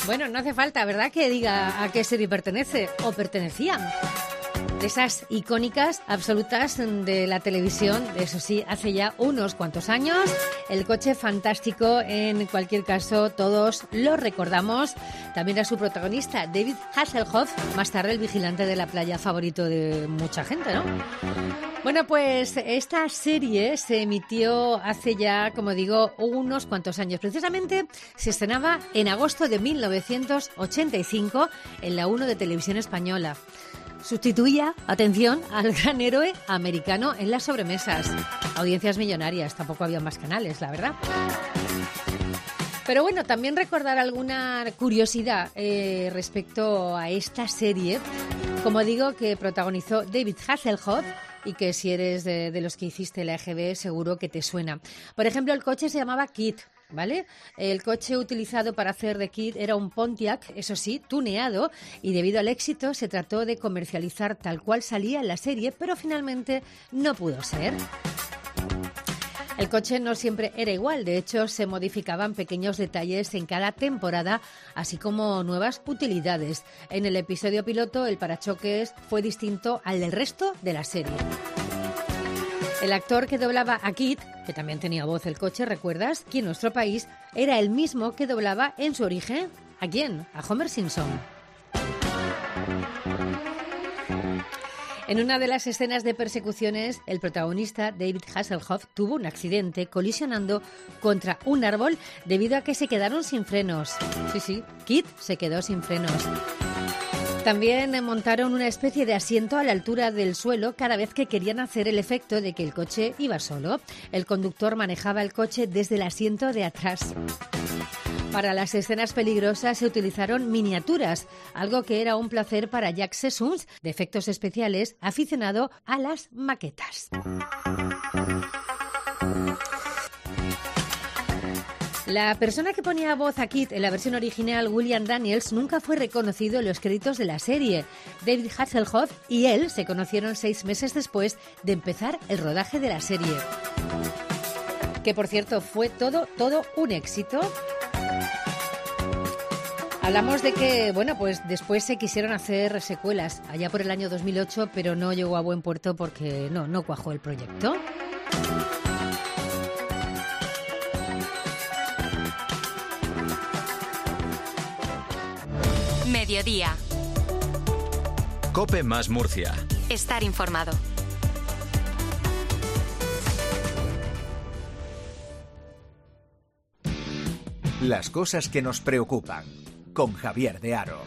Bueno, no hace falta, ¿verdad?, que diga a qué serie pertenece o pertenecían. De esas icónicas absolutas de la televisión, eso sí, hace ya unos cuantos años. El coche fantástico, en cualquier caso, todos lo recordamos. También a su protagonista, David Hasselhoff, más tarde el vigilante de la playa favorito de mucha gente, ¿no? Bueno, pues esta serie se emitió hace ya, como digo, unos cuantos años. Precisamente se estrenaba en agosto de mil novecientos ochenta y cinco en la uno de Televisión Española. Sustituía, atención, al gran héroe americano en las sobremesas. Audiencias millonarias, tampoco había más canales, la verdad. Pero bueno, también recordar alguna curiosidad eh, respecto a esta serie. Como digo, que protagonizó David Hasselhoff y que si eres de, de los que hiciste la E G B seguro que te suena. Por ejemplo, el coche se llamaba Kit, ¿vale? El coche utilizado para hacer de Kit era un Pontiac, eso sí, tuneado, y debido al éxito se trató de comercializar tal cual salía en la serie, pero finalmente no pudo ser. El coche no siempre era igual, de hecho se modificaban pequeños detalles en cada temporada, así como nuevas utilidades. En el episodio piloto el parachoques fue distinto al del resto de la serie. El actor que doblaba a Kit, que también tenía voz el coche, ¿recuerdas?, que en nuestro país era el mismo que doblaba en su origen, ¿a quién?, a Homer Simpson. En una de las escenas de persecuciones, el protagonista, David Hasselhoff, tuvo un accidente colisionando contra un árbol debido a que se quedaron sin frenos. Sí, sí, Kit se quedó sin frenos. También montaron una especie de asiento a la altura del suelo cada vez que querían hacer el efecto de que el coche iba solo. El conductor manejaba el coche desde el asiento de atrás. Para las escenas peligrosas se utilizaron miniaturas, algo que era un placer para Jacques Sessions, de efectos especiales, aficionado a las maquetas. La persona que ponía voz a Kit en la versión original, William Daniels, nunca fue reconocido en los créditos de la serie. David Hasselhoff y él se conocieron seis meses después de empezar el rodaje de la serie. Que, por cierto, fue todo, todo un éxito. Hablamos de que, bueno, pues después se quisieron hacer secuelas allá por el año dos mil ocho, pero no llegó a buen puerto porque no, no cuajó el proyecto. Mediodía. COPE más Murcia. Estar informado. Las cosas que nos preocupan, con Javier de Haro.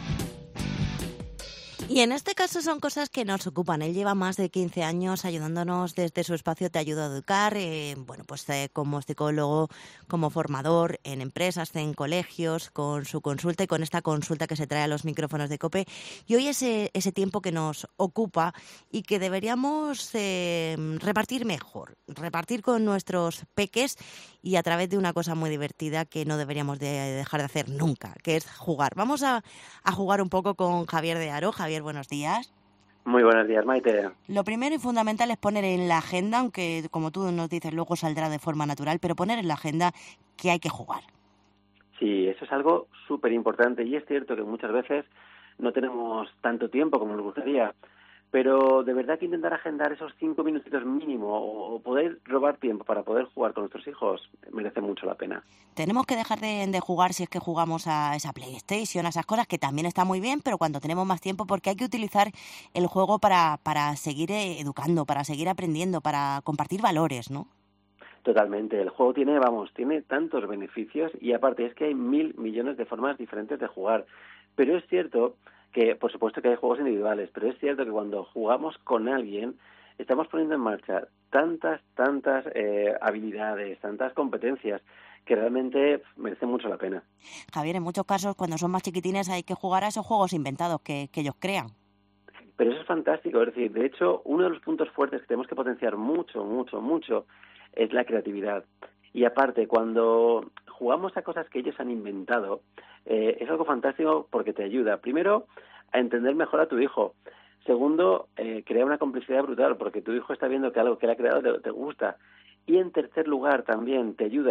Y en este caso son cosas que nos ocupan. Él lleva más de quince años ayudándonos desde su espacio Te Ayudo a Educar, eh, bueno, pues eh, como psicólogo, como formador en empresas, en colegios, con su consulta y con esta consulta que se trae a los micrófonos de COPE. Y hoy es ese, ese tiempo que nos ocupa y que deberíamos eh, repartir mejor, repartir con nuestros peques y a través de una cosa muy divertida que no deberíamos de dejar de hacer nunca, que es jugar. Vamos a, a jugar un poco con Javier de Haro. Javier, buenos días. Muy buenos días, Maite. Lo primero y fundamental es poner en la agenda, aunque como tú nos dices luego saldrá de forma natural, pero poner en la agenda que hay que jugar. Sí, eso es algo súper importante y es cierto que muchas veces no tenemos tanto tiempo como nos gustaría, pero de verdad que intentar agendar esos cinco minutitos mínimo o poder robar tiempo para poder jugar con nuestros hijos merece mucho la pena. Tenemos que dejar de, de jugar si es que jugamos a esa PlayStation, a esas cosas que también está muy bien, pero cuando tenemos más tiempo, porque hay que utilizar el juego para, para seguir educando, para seguir aprendiendo, para compartir valores, ¿no? Totalmente. El juego tiene, vamos, tiene tantos beneficios y aparte es que hay mil millones de formas diferentes de jugar. Pero es cierto que, por supuesto que hay juegos individuales, pero es cierto que cuando jugamos con alguien estamos poniendo en marcha tantas, tantas eh, habilidades, tantas competencias que realmente merecen mucho la pena. Javier, en muchos casos cuando son más chiquitines hay que jugar a esos juegos inventados que, que ellos crean. Pero eso es fantástico, es decir, de hecho, uno de los puntos fuertes que tenemos que potenciar mucho, mucho, mucho es la creatividad. Y aparte, cuando jugamos a cosas que ellos han inventado, eh, es algo fantástico porque te ayuda, primero, a entender mejor a tu hijo. Segundo, eh, crea una complicidad brutal porque tu hijo está viendo que algo que él ha creado te, te gusta. Y en tercer lugar, también te ayuda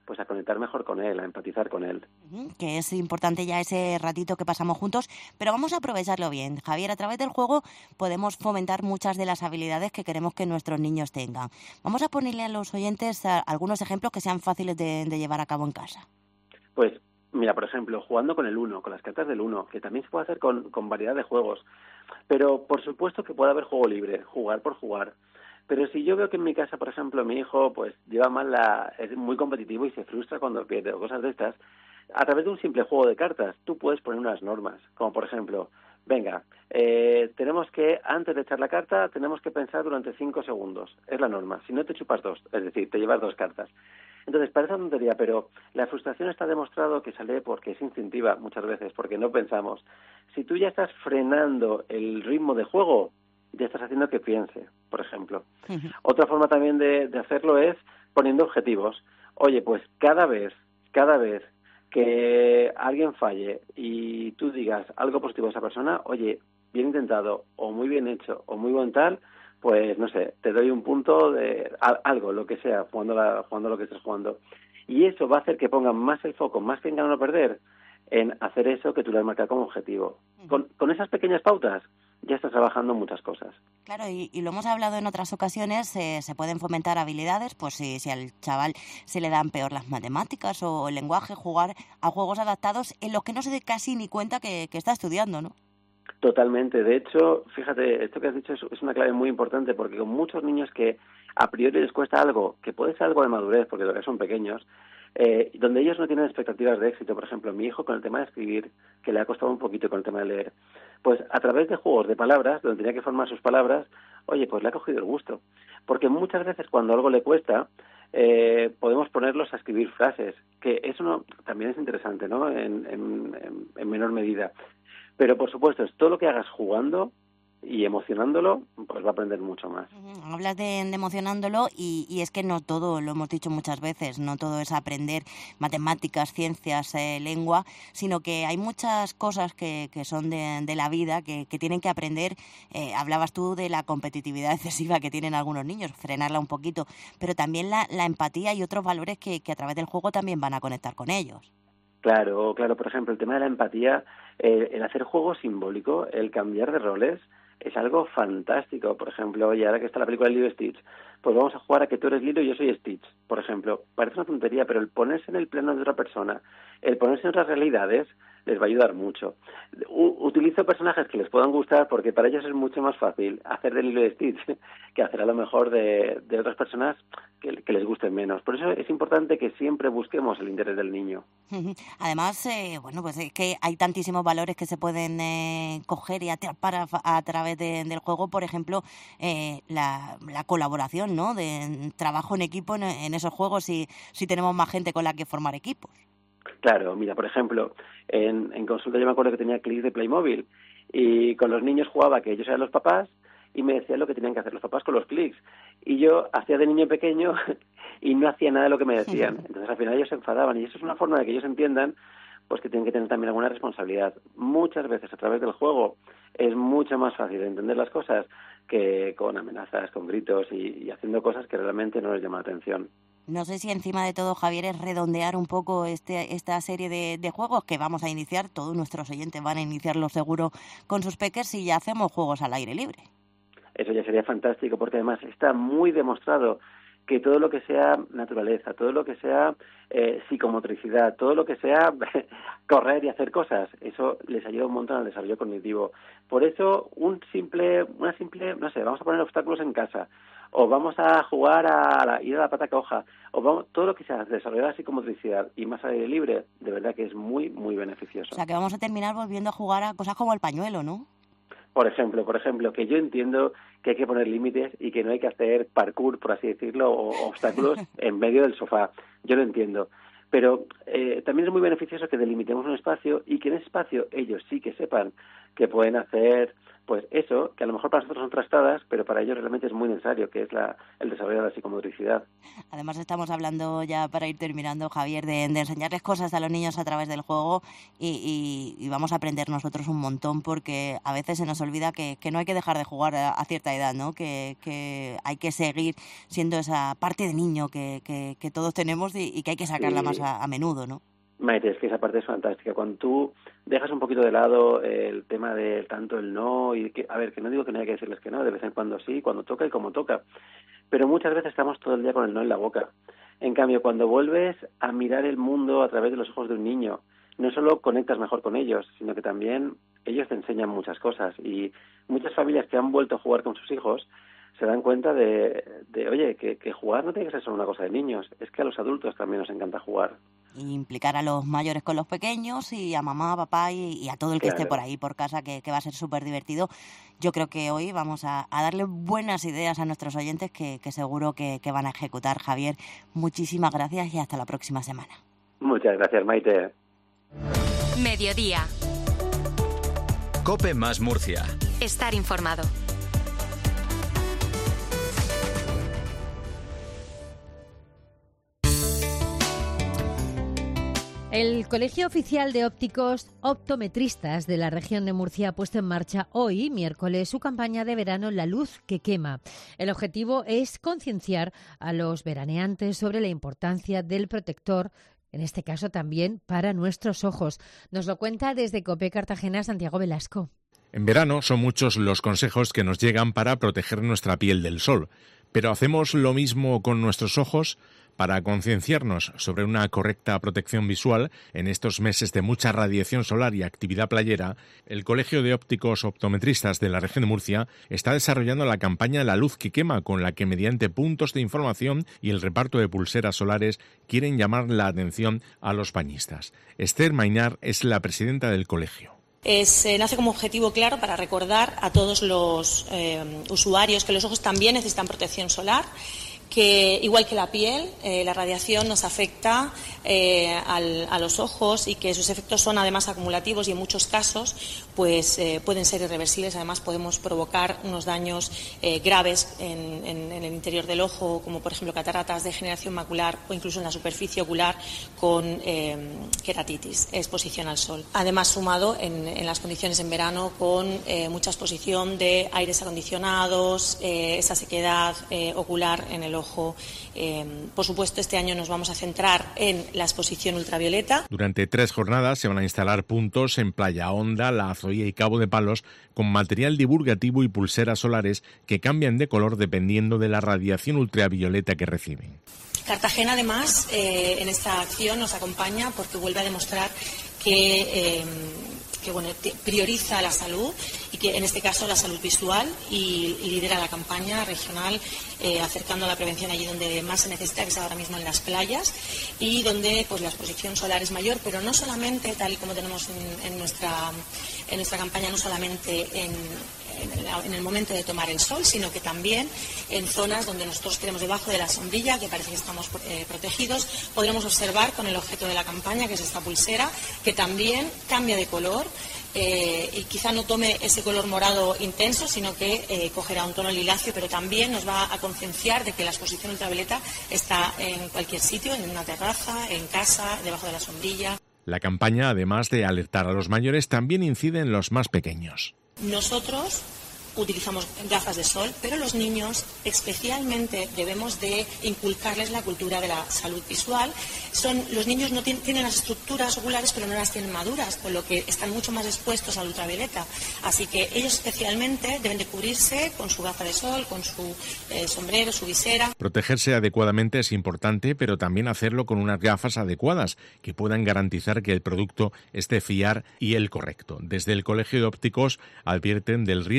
pues a conectar mejor con él, a empatizar con él. Que es importante ya ese ratito que pasamos juntos, pero vamos a aprovecharlo bien. Javier, a través del juego podemos fomentar muchas de las habilidades que queremos que nuestros niños tengan. Vamos a ponerle a los oyentes a, algunos ejemplos que sean fáciles de, de llevar a cabo en casa. Pues, mira, por ejemplo, jugando con el uno, con las cartas del uno, que también se puede hacer con, con variedad de juegos. Pero, por supuesto que puede haber juego libre, jugar por jugar. Pero si yo veo que en mi casa, por ejemplo, mi hijo pues lleva mal la... es muy competitivo y se frustra cuando pierde o cosas de estas, a través de un simple juego de cartas tú puedes poner unas normas, como por ejemplo, venga, eh, tenemos que, antes de echar la carta, tenemos que pensar durante cinco segundos. Es la norma. Si no te chupas dos, es decir, te llevas dos cartas. Entonces, parece una tontería, pero la frustración está demostrado que sale porque es instintiva muchas veces, porque no pensamos. Si tú ya estás frenando el ritmo de juego, ya estás haciendo que piense, por ejemplo. Uh-huh. Otra forma también de, de hacerlo es poniendo objetivos. Oye, pues cada vez, cada vez que alguien falle y tú digas algo positivo a esa persona, oye, bien intentado, o muy bien hecho, o muy buen tal, pues no sé, te doy un punto de a, algo, lo que sea, jugando, la, jugando lo que estés jugando. Y eso va a hacer que pongan más el foco, más que en ganar o perder, en hacer eso que tú le has marcado como objetivo. Uh-huh. Con, con esas pequeñas pautas ya estás trabajando muchas cosas. Claro, y, y lo hemos hablado en otras ocasiones, eh, se pueden fomentar habilidades, pues si, si al chaval se le dan peor las matemáticas o el lenguaje, jugar a juegos adaptados en los que no se dé casi ni cuenta que, que está estudiando, ¿no? Totalmente. De hecho, fíjate, esto que has dicho es, es una clave muy importante, porque con muchos niños que a priori les cuesta algo, que puede ser algo de madurez, porque todavía son pequeños, Eh, donde ellos no tienen expectativas de éxito. Por ejemplo, mi hijo con el tema de escribir, que le ha costado un poquito con el tema de leer, pues a través de juegos de palabras, donde tenía que formar sus palabras, oye, pues le ha cogido el gusto. Porque muchas veces cuando algo le cuesta, eh, podemos ponerlos a escribir frases, que eso no, también es interesante, ¿no?, en, en, en, en menor medida. Pero, por supuesto, es todo lo que hagas jugando y emocionándolo, pues va a aprender mucho más. Uh-huh. Hablas de, de emocionándolo y, y es que no todo, lo hemos dicho muchas veces, no todo es aprender matemáticas, ciencias, eh, lengua, sino que hay muchas cosas que, que son de, de la vida que, que tienen que aprender. Eh, hablabas tú de la competitividad excesiva que tienen algunos niños, frenarla un poquito, pero también la, la empatía y otros valores que, que a través del juego también van a conectar con ellos. Claro, claro, por ejemplo, el tema de la empatía, eh, el hacer juego simbólico, el cambiar de roles, es algo fantástico. Por ejemplo, oye, ahora que está la película de Lilo y Stitch, pues vamos a jugar a que tú eres Lilo y yo soy Stitch, por ejemplo. Parece una tontería, pero el ponerse en el plano de otra persona, el ponerse en otras realidades, les va a ayudar mucho. U- utilizo personajes que les puedan gustar porque para ellos es mucho más fácil hacer de Lilo y Stitch que hacer a lo mejor de, de otras personas que, que les gusten menos. Por eso es importante que siempre busquemos el interés del niño. Además, eh, bueno, pues es que hay tantísimos valores que se pueden eh, coger y atrapar a, a través de, del juego. Por ejemplo, eh, la, la colaboración, ¿no?, de trabajo en equipo en, en esos juegos, si, si tenemos más gente con la que formar equipos. Claro, mira, por ejemplo, en, en consulta yo me acuerdo que tenía clics de Playmobil y con los niños jugaba que ellos eran los papás y me decían lo que tenían que hacer los papás con los clics. Y yo hacía de niño pequeño y no hacía nada de lo que me decían. Entonces al final ellos se enfadaban y eso es una forma de que ellos entiendan pues que tienen que tener también alguna responsabilidad. Muchas veces a través del juego es mucho más fácil entender las cosas que con amenazas, con gritos y, y haciendo cosas que realmente no les llaman la atención. No sé si encima de todo, Javier, es redondear un poco este, esta serie de, de juegos que vamos a iniciar. Todos nuestros oyentes van a iniciarlo seguro con sus peques y ya hacemos juegos al aire libre. Eso ya sería fantástico porque además está muy demostrado que todo lo que sea naturaleza, todo lo que sea eh, psicomotricidad, todo lo que sea correr y hacer cosas, eso les ayuda un montón al desarrollo cognitivo. Por eso, un simple, una simple, no sé, vamos a poner obstáculos en casa, o vamos a jugar a la, ir a la pata coja, o vamos, todo lo que sea desarrollar la psicomotricidad y más al aire libre, de verdad que es muy, muy beneficioso. O sea, que vamos a terminar volviendo a jugar a cosas como el pañuelo, ¿no? Por ejemplo, por ejemplo, que yo entiendo que hay que poner límites y que no hay que hacer parkour, por así decirlo, o obstáculos en medio del sofá. Yo lo entiendo. Pero eh, también es muy beneficioso que delimitemos un espacio y que en ese espacio ellos sí que sepan que pueden hacer pues eso, que a lo mejor para nosotros son trastadas, pero para ellos realmente es muy necesario, que es la, el desarrollo de la psicomotricidad. Además estamos hablando ya, para ir terminando, Javier, de, de enseñarles cosas a los niños a través del juego y, y, y vamos a aprender nosotros un montón, porque a veces se nos olvida que, que no hay que dejar de jugar a, a cierta edad, ¿no? Que, que hay que seguir siendo esa parte de niño que, que, que todos tenemos y, y que hay que sacarla sí. más a, a menudo, ¿no? Maite, es que esa parte es fantástica. Cuando tú dejas un poquito de lado el tema de tanto el no, y que, a ver, que no digo que no haya que decirles que no, de vez en cuando sí, cuando toca y como toca, pero muchas veces estamos todo el día con el no en la boca. En cambio, cuando vuelves a mirar el mundo a través de los ojos de un niño, no solo conectas mejor con ellos, sino que también ellos te enseñan muchas cosas. Y muchas familias que han vuelto a jugar con sus hijos se dan cuenta de, de oye, que, que jugar no tiene que ser solo una cosa de niños, es que a los adultos también nos encanta jugar. Y implicar a los mayores con los pequeños y a mamá, a papá y, y a todo el que claro. esté por ahí por casa, que, que va a ser súper divertido. Yo creo que hoy vamos a, a darle buenas ideas a nuestros oyentes que, que seguro que, que van a ejecutar. Javier, muchísimas gracias y hasta la próxima semana. Muchas gracias, Maite. Mediodía. COPE más Murcia. Estar informado. El Colegio Oficial de Ópticos Optometristas de la región de Murcia ha puesto en marcha hoy, miércoles, su campaña de verano La Luz que Quema. El objetivo es concienciar a los veraneantes sobre la importancia del protector, en este caso también para nuestros ojos. Nos lo cuenta desde COPE Cartagena Santiago Velasco. En verano son muchos los consejos que nos llegan para proteger nuestra piel del sol, pero ¿hacemos lo mismo con nuestros ojos? Para concienciarnos sobre una correcta protección visual en estos meses de mucha radiación solar y actividad playera, el Colegio de Ópticos Optometristas de la región de Murcia está desarrollando la campaña La Luz que Quema, con la que mediante puntos de información y el reparto de pulseras solares quieren llamar la atención a los bañistas. Esther Mainar es la presidenta del colegio. Es, eh, nace como objetivo claro para recordar a todos los eh, usuarios que los ojos también necesitan protección solar, que igual que la piel, eh, la radiación nos afecta eh, al, a los ojos y que sus efectos son además acumulativos y en muchos casos pues eh, pueden ser irreversibles. Además podemos provocar unos daños eh, graves en, en, en el interior del ojo, como por ejemplo cataratas, degeneración macular o incluso en la superficie ocular con eh, queratitis, exposición al sol. Además sumado en, en las condiciones en verano con eh, mucha exposición de aires acondicionados, eh, esa sequedad eh, ocular en el ojo. Eh, por supuesto, este año nos vamos a centrar en la exposición ultravioleta. Durante tres jornadas se van a instalar puntos en Playa Honda, La Azoía y Cabo de Palos con material divulgativo y pulseras solares que cambian de color dependiendo de la radiación ultravioleta que reciben. Cartagena, además, eh, en esta acción nos acompaña porque vuelve a demostrar que... Eh, que bueno, prioriza la salud y que en este caso la salud visual y, y lidera la campaña regional eh, acercando a la prevención allí donde más se necesita, que es ahora mismo en las playas y donde pues la exposición solar es mayor, pero no solamente, tal y como tenemos en, en, nuestra, en nuestra campaña, no solamente en, en el momento de tomar el sol, sino que también en zonas donde nosotros queremos debajo de la sombrilla, que parece que estamos eh, protegidos, podremos observar con el objeto de la campaña, que es esta pulsera, que también cambia de color eh, y quizá no tome ese color morado intenso, sino que eh, cogerá un tono liláceo, pero también nos va a concienciar de que la exposición ultravioleta está en cualquier sitio, en una terraza, en casa, debajo de la sombrilla. La campaña, además de alertar a los mayores, también incide en los más pequeños. Nosotros utilizamos gafas de sol, pero los niños especialmente debemos de inculcarles la cultura de la salud visual. Son, los niños no tienen, tienen las estructuras oculares, pero no las tienen maduras, con lo que están mucho más expuestos al ultravioleta. Así que ellos especialmente deben de cubrirse con su gafa de sol, con su eh, sombrero, su visera. Protegerse adecuadamente es importante, pero también hacerlo con unas gafas adecuadas que puedan garantizar que el producto esté fiar y el correcto. Desde el Colegio de Ópticos advierten del riesgo que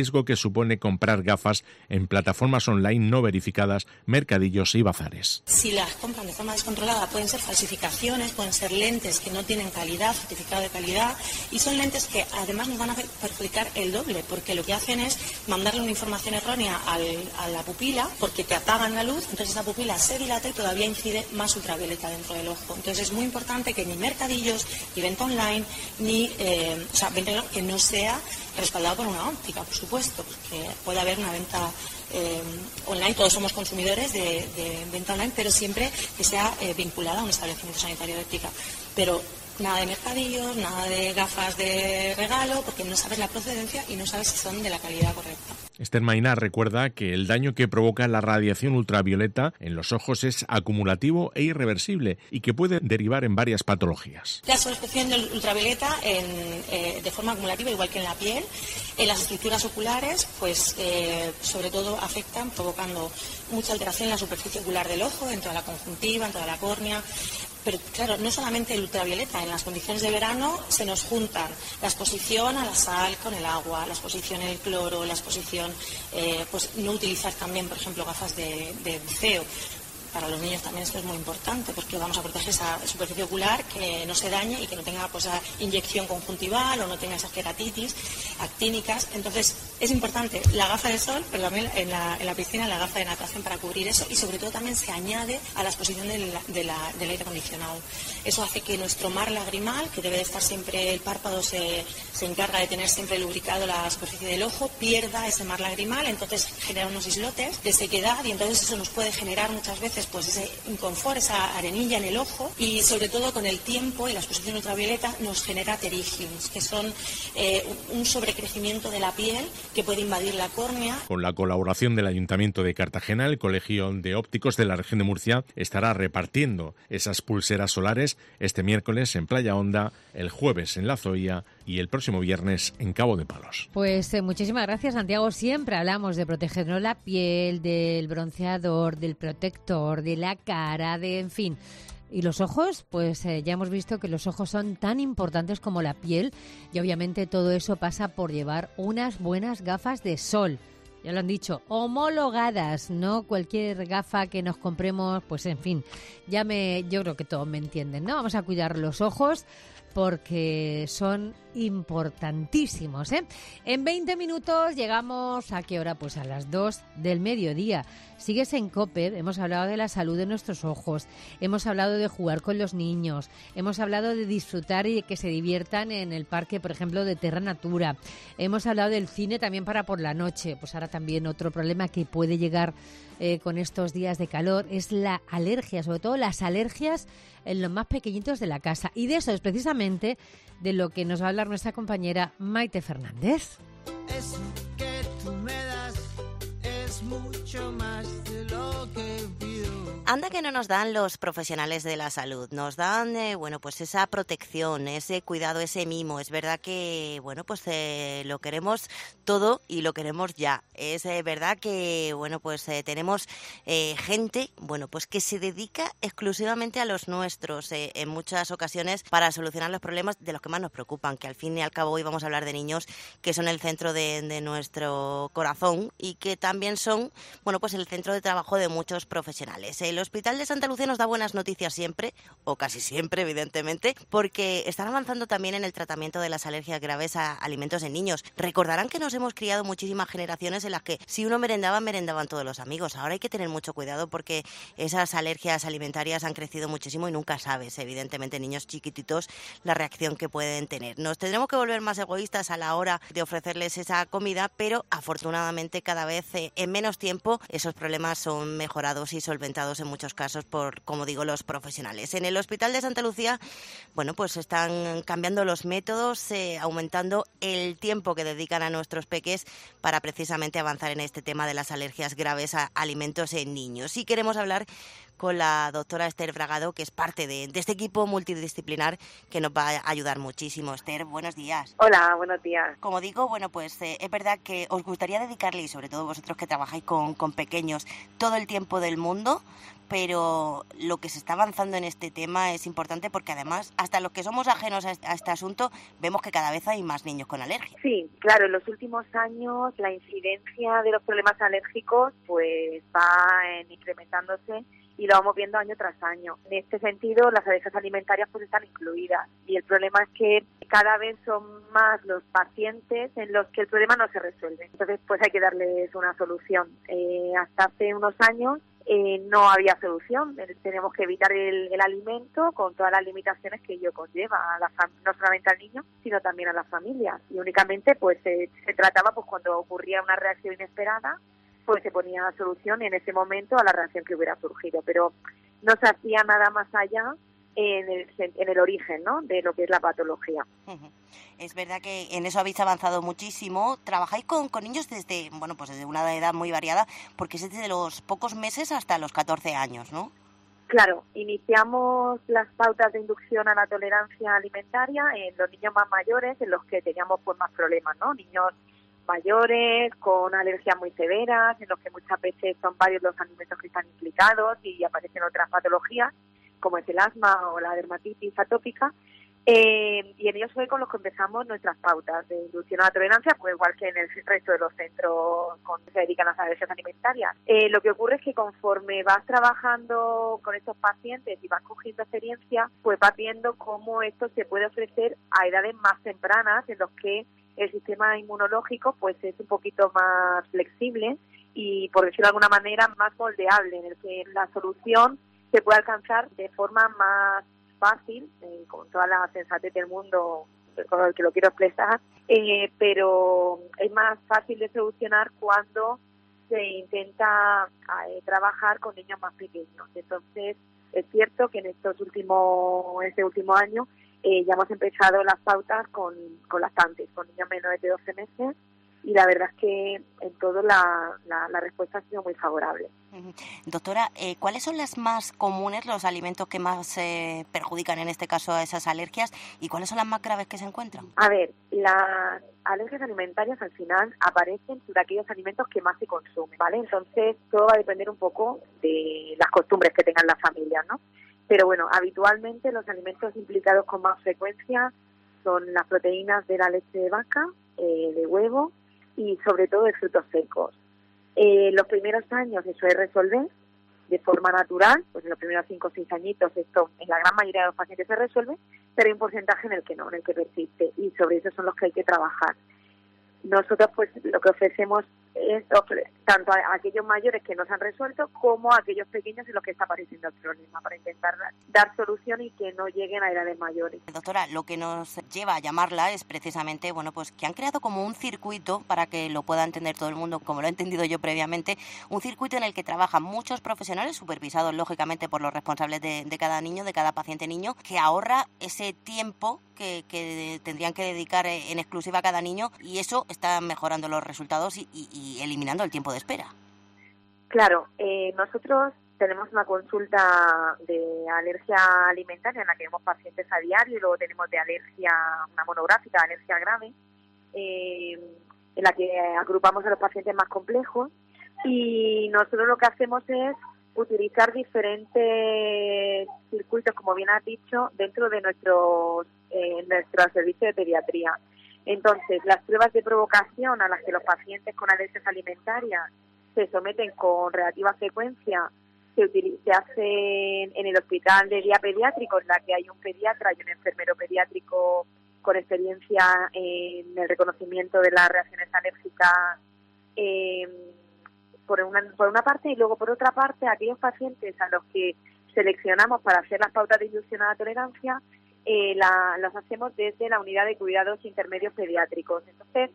supone comprar gafas en plataformas online no verificadas, mercadillos y bazares. Si las compran de forma descontrolada pueden ser falsificaciones, pueden ser lentes que no tienen calidad, certificado de calidad, y son lentes que además nos van a perjudicar el doble, porque lo que hacen es mandarle una información errónea al, a la pupila, porque te apagan la luz, entonces esa pupila se dilata y todavía incide más ultravioleta dentro del ojo. Entonces es muy importante que ni mercadillos, ni venta online, ni eh, o sea, venta que no sea respaldado por una óptica, por supuesto, porque puede haber una venta eh, online, todos somos consumidores de, de venta online, pero siempre que sea eh, vinculada a un establecimiento sanitario de óptica. Pero nada de mercadillos, nada de gafas de regalo, porque no sabes la procedencia y no sabes si son de la calidad correcta. Esther Mainar recuerda que el daño que provoca la radiación ultravioleta en los ojos es acumulativo e irreversible y que puede derivar en varias patologías. La sobreexposición del ultravioleta en, eh, de forma acumulativa, igual que en la piel, en las estructuras oculares, pues eh, sobre todo afectan provocando mucha alteración en la superficie ocular del ojo, en toda la conjuntiva, en toda la córnea. Pero claro, no solamente el ultravioleta, en las condiciones de verano se nos juntan la exposición a la sal con el agua, la exposición al cloro, la exposición, eh, pues no utilizar también, por ejemplo, gafas de, de buceo. Para los niños también esto es muy importante porque vamos a proteger esa superficie ocular, que no se dañe y que no tenga pues, esa inyección conjuntival o no tenga esas queratitis actínicas. Entonces es importante la gafa de sol, pero también en la, en la piscina la gafa de natación para cubrir eso, y sobre todo también se añade a la exposición del, de la, del aire acondicionado. Eso hace que nuestro mar lagrimal, que debe de estar siempre, el párpado se, se encarga de tener siempre lubricado la superficie del ojo, pierda ese mar lagrimal, entonces genera unos islotes de sequedad y entonces eso nos puede generar muchas veces pues ese inconfort, esa arenilla en el ojo, y sobre todo con el tiempo y la exposición ultravioleta nos genera pterígiums, que son eh, un sobrecrecimiento de la piel que puede invadir la córnea. Con la colaboración del Ayuntamiento de Cartagena, el Colegio de Ópticos de la región de Murcia estará repartiendo esas pulseras solares este miércoles en Playa Honda, el jueves en La Zoía y el próximo viernes en Cabo de Palos. Pues eh, muchísimas gracias, Santiago. Siempre hablamos de protegernos la piel, del bronceador, del protector, de la cara, de en fin. Y los ojos, pues eh, ya hemos visto que los ojos son tan importantes como la piel, y obviamente todo eso pasa por llevar unas buenas gafas de sol. Ya lo han dicho, homologadas, no cualquier gafa que nos compremos, pues en fin, ya me, yo creo que todos me entienden, ¿no? Vamos a cuidar los ojos porque son importantísimos, ¿eh? En veinte minutos llegamos, ¿a qué hora? Pues a las dos del mediodía. Sigues en COPE, hemos hablado de la salud de nuestros ojos, hemos hablado de jugar con los niños, hemos hablado de disfrutar y de que se diviertan en el parque, por ejemplo, de Terra Natura. Hemos hablado del cine también para por la noche. Pues ahora también otro problema que puede llegar eh, con estos días de calor es la alergia, sobre todo las alergias en los más pequeñitos de la casa. Y de eso es precisamente de lo que nos va a hablar nuestra compañera Maite Fernández. Eso que tú me das es mucho más de lo que pido. Anda que no nos dan los profesionales de la salud, nos dan, eh, bueno, pues esa protección, ese cuidado, ese mimo. Es verdad que, bueno, pues eh, lo queremos todo y lo queremos ya. Es eh, verdad que, bueno, pues eh, tenemos eh, gente, bueno, pues que se dedica exclusivamente a los nuestros, eh, en muchas ocasiones para solucionar los problemas de los que más nos preocupan, que al fin y al cabo hoy vamos a hablar de niños que son el centro de, de nuestro corazón y que también son, bueno, pues el centro de trabajo de muchos profesionales. El Hospital de Santa Lucía nos da buenas noticias siempre, o casi siempre, evidentemente, porque están avanzando también en el tratamiento de las alergias graves a alimentos en niños. Recordarán que nos hemos criado muchísimas generaciones en las que si uno merendaba, merendaban todos los amigos. Ahora hay que tener mucho cuidado porque esas alergias alimentarias han crecido muchísimo y nunca sabes, evidentemente, niños chiquititos, la reacción que pueden tener. Nos tendremos que volver más egoístas a la hora de ofrecerles esa comida, pero afortunadamente cada vez eh, en menos tiempo esos problemas son mejorados y solventados en muchos casos por, como digo, los profesionales. En el Hospital de Santa Lucía, bueno, pues están cambiando los métodos, eh, aumentando el tiempo que dedican a nuestros peques para precisamente avanzar en este tema de las alergias graves a alimentos en niños. Y queremos hablar con la doctora Esther Bragado, que es parte de, de este equipo multidisciplinar que nos va a ayudar muchísimo. Esther, buenos días. Hola, buenos días. Como digo, bueno, pues eh, es verdad que os gustaría dedicarle, y sobre todo vosotros que trabajáis con, con pequeños, todo el tiempo del mundo, pero lo que se está avanzando en este tema es importante porque además hasta los que somos ajenos a este, a este asunto vemos que cada vez hay más niños con alergia. Sí, claro, en los últimos años la incidencia de los problemas alérgicos pues va en incrementándose y lo vamos viendo año tras año. En este sentido, las alergias alimentarias pues están incluidas y el problema es que cada vez son más los pacientes en los que el problema no se resuelve. Entonces, pues hay que darles una solución. Eh, hasta hace unos años eh, no había solución. Tenemos que evitar el, el alimento con todas las limitaciones que ello conlleva, a la fam- no solamente al niño, sino también a las familias. Y únicamente pues se, se trataba pues cuando ocurría una reacción inesperada, pues se ponía solución en ese momento a la reacción que hubiera surgido, pero no se hacía nada más allá en el, en el origen, ¿no?, de lo que es la patología. Uh-huh. Es verdad que en eso habéis avanzado muchísimo. Trabajáis con, con niños desde, bueno, pues desde una edad muy variada, porque es desde los pocos meses hasta los catorce años, ¿no? Claro, iniciamos las pautas de inducción a la tolerancia alimentaria en los niños más mayores, en los que teníamos pues más problemas, ¿no? Niños mayores, con alergias muy severas, en los que muchas veces son varios los alimentos que están implicados y aparecen otras patologías, como es el asma o la dermatitis atópica, eh, y en ellos fue con los que empezamos nuestras pautas de inducción a la tolerancia, pues igual que en el resto de los centros que se dedican a las alergias alimentarias. Eh, lo que ocurre es que conforme vas trabajando con estos pacientes y vas cogiendo experiencia, pues vas viendo cómo esto se puede ofrecer a edades más tempranas, en los que el sistema inmunológico pues es un poquito más flexible y, por decirlo de alguna manera, más moldeable, en el que la solución se puede alcanzar de forma más fácil, eh, con toda la sensatez del mundo con el que lo quiero expresar, eh, pero es más fácil de solucionar cuando se intenta eh, trabajar con niños más pequeños. Entonces, es cierto que en estos últimos, este último año Eh, ya hemos empezado las pautas con, con lactantes, con niños menores de doce meses, y la verdad es que en todo la, la, la respuesta ha sido muy favorable. Doctora, eh, ¿cuáles son las más comunes, los alimentos que más eh, perjudican en este caso a esas alergias, y cuáles son las más graves que se encuentran? A ver, las alergias alimentarias al final aparecen sobre aquellos alimentos que más se consumen, ¿vale? Entonces todo va a depender un poco de las costumbres que tengan las familias, ¿no? Pero bueno, habitualmente los alimentos implicados con más frecuencia son las proteínas de la leche de vaca, eh, de huevo y sobre todo de frutos secos. Eh, los primeros años se suele resolver de forma natural, pues en los primeros cinco o seis añitos esto en la gran mayoría de los pacientes se resuelve, pero hay un porcentaje en el que no, en el que persiste, y sobre eso son los que hay que trabajar. Nosotros pues lo que ofrecemos es ofre- tanto a aquellos mayores que no se han resuelto como a aquellos pequeños en los que está apareciendo el problema, para intentar dar, dar solución y que no lleguen a edades mayores. Doctora, lo que nos lleva a llamarla es precisamente, bueno, pues que han creado como un circuito, para que lo pueda entender todo el mundo, como lo he entendido yo previamente, un circuito en el que trabajan muchos profesionales, supervisados lógicamente por los responsables de, de cada niño, de cada paciente niño, que ahorra ese tiempo que, que tendrían que dedicar en exclusiva a cada niño, y eso está mejorando los resultados y, y, y eliminando el tiempo de espera. Claro, eh, nosotros tenemos una consulta de alergia alimentaria en la que vemos pacientes a diario, y luego tenemos de alergia, una monográfica, alergia grave, eh, en la que agrupamos a los pacientes más complejos, y nosotros lo que hacemos es utilizar diferentes circuitos, como bien has dicho, dentro de nuestros, eh, nuestro servicio de pediatría. Entonces, las pruebas de provocación a las que los pacientes con alergias alimentarias se someten con relativa frecuencia se, utiliza, se hacen en el hospital de día pediátrico, en la que hay un pediatra y un enfermero pediátrico con experiencia en el reconocimiento de las reacciones alérgicas, eh, por una, por una parte, y luego por otra parte, aquellos pacientes a los que seleccionamos para hacer las pautas de inducción a la tolerancia, eh, la, las hacemos desde la unidad de cuidados intermedios pediátricos. Entonces,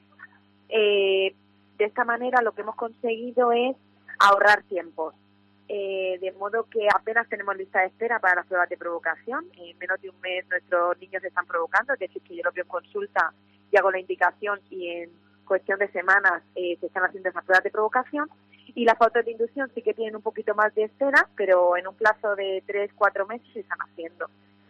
eh, de esta manera lo que hemos conseguido es ahorrar tiempos, eh, de modo que apenas tenemos lista de espera para las pruebas de provocación. En menos de un mes nuestros niños se están provocando, es decir, que yo lo veo en consulta y hago la indicación, y en cuestión de semanas eh, se están haciendo esas pruebas de provocación. Y las pautas de inducción sí que tienen un poquito más de espera, pero en un plazo de tres, cuatro meses se están haciendo.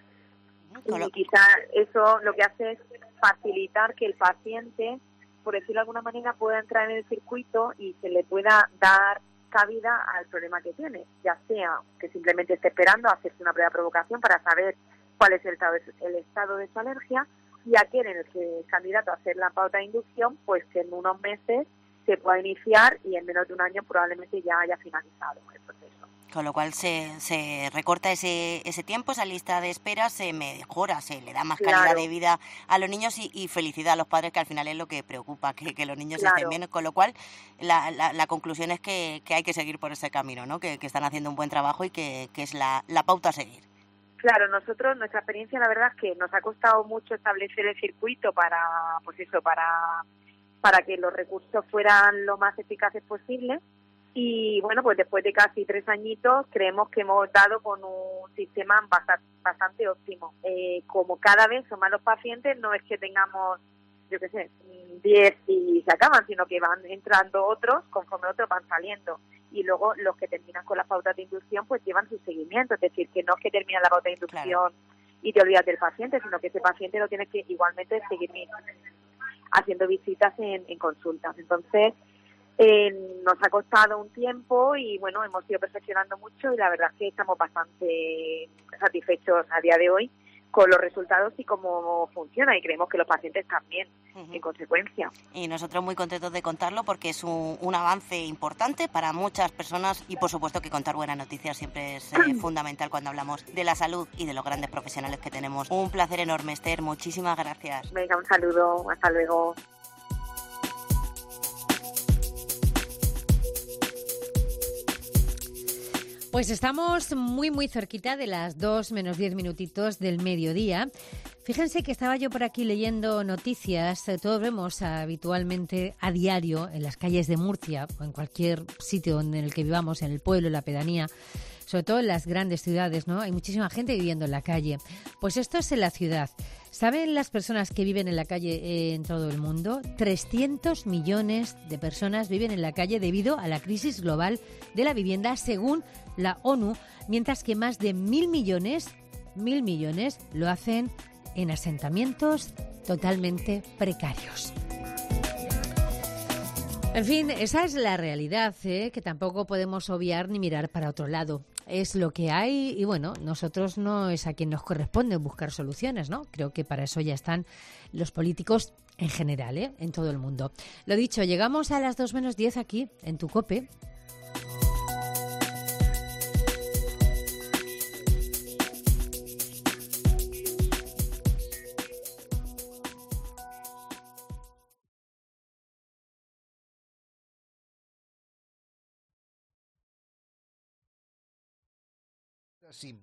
Y quizá eso lo que hace es facilitar que el paciente, por decirlo de alguna manera, pueda entrar en el circuito y se le pueda dar cabida al problema que tiene, ya sea que simplemente esté esperando a hacerse una prueba de provocación para saber cuál es el estado, el estado de su alergia, y aquel en el que es candidato a hacer la pauta de inducción, pues que en unos meses se pueda iniciar y en menos de un año probablemente ya haya finalizado el proceso. Con lo cual se, se recorta ese, ese tiempo, esa lista de espera se mejora, se le da más calidad Claro. de vida a los niños y, y felicidad a los padres, que al final es lo que preocupa, que, que los niños Claro. estén bien. Con lo cual la, la, la conclusión es que, que hay que seguir por ese camino, ¿no? Que, que están haciendo un buen trabajo y que, que es la, la pauta a seguir. Claro, nosotros, nuestra experiencia, la verdad es que nos ha costado mucho establecer el circuito para, pues eso, para, para que los recursos fueran lo más eficaces posible. Y bueno, pues después de casi tres añitos creemos que hemos dado con un sistema bastante, bastante óptimo. Eh, como cada vez son más los pacientes, no es que tengamos, yo qué sé, diez y se acaban, sino que van entrando otros conforme otros van saliendo. Y luego los que terminan con las pautas de inducción pues llevan su seguimiento, es decir, que no es que terminan la pauta de inducción claro. y te olvidas del paciente, sino que ese paciente lo tienes que igualmente seguir haciendo visitas en, en consultas. Entonces, eh, nos ha costado un tiempo y bueno, hemos ido perfeccionando mucho y la verdad es que estamos bastante satisfechos a día de hoy con los resultados y cómo funciona, y creemos que los pacientes también, uh-huh. en consecuencia. Y nosotros muy contentos de contarlo porque es un, un avance importante para muchas personas y por supuesto que contar buenas noticias siempre es eh, fundamental cuando hablamos de la salud y de los grandes profesionales que tenemos. Un placer enorme, Esther, muchísimas gracias. Venga, un saludo, hasta luego. Pues estamos muy, muy cerquita de las dos menos diez minutitos del mediodía. Fíjense que estaba yo por aquí leyendo noticias. Todos vemos habitualmente a diario en las calles de Murcia o en cualquier sitio en el que vivamos, en el pueblo, en la pedanía, sobre todo en las grandes ciudades, ¿no? Hay muchísima gente viviendo en la calle. Pues esto es en la ciudad. ¿Saben las personas que viven en la calle en todo el mundo? trescientos millones de personas viven en la calle debido a la crisis global de la vivienda, según la ONU, mientras que más de mil millones, mil millones lo hacen en asentamientos totalmente precarios. En fin, esa es la realidad, ¿eh? Que tampoco podemos obviar ni mirar para otro lado. Es lo que hay y bueno, nosotros no es a quien nos corresponde buscar soluciones, ¿no? Creo que para eso ya están los políticos en general, ¿eh? En todo el mundo. Lo dicho, llegamos a las dos menos diez aquí, en tu COPE. Sin...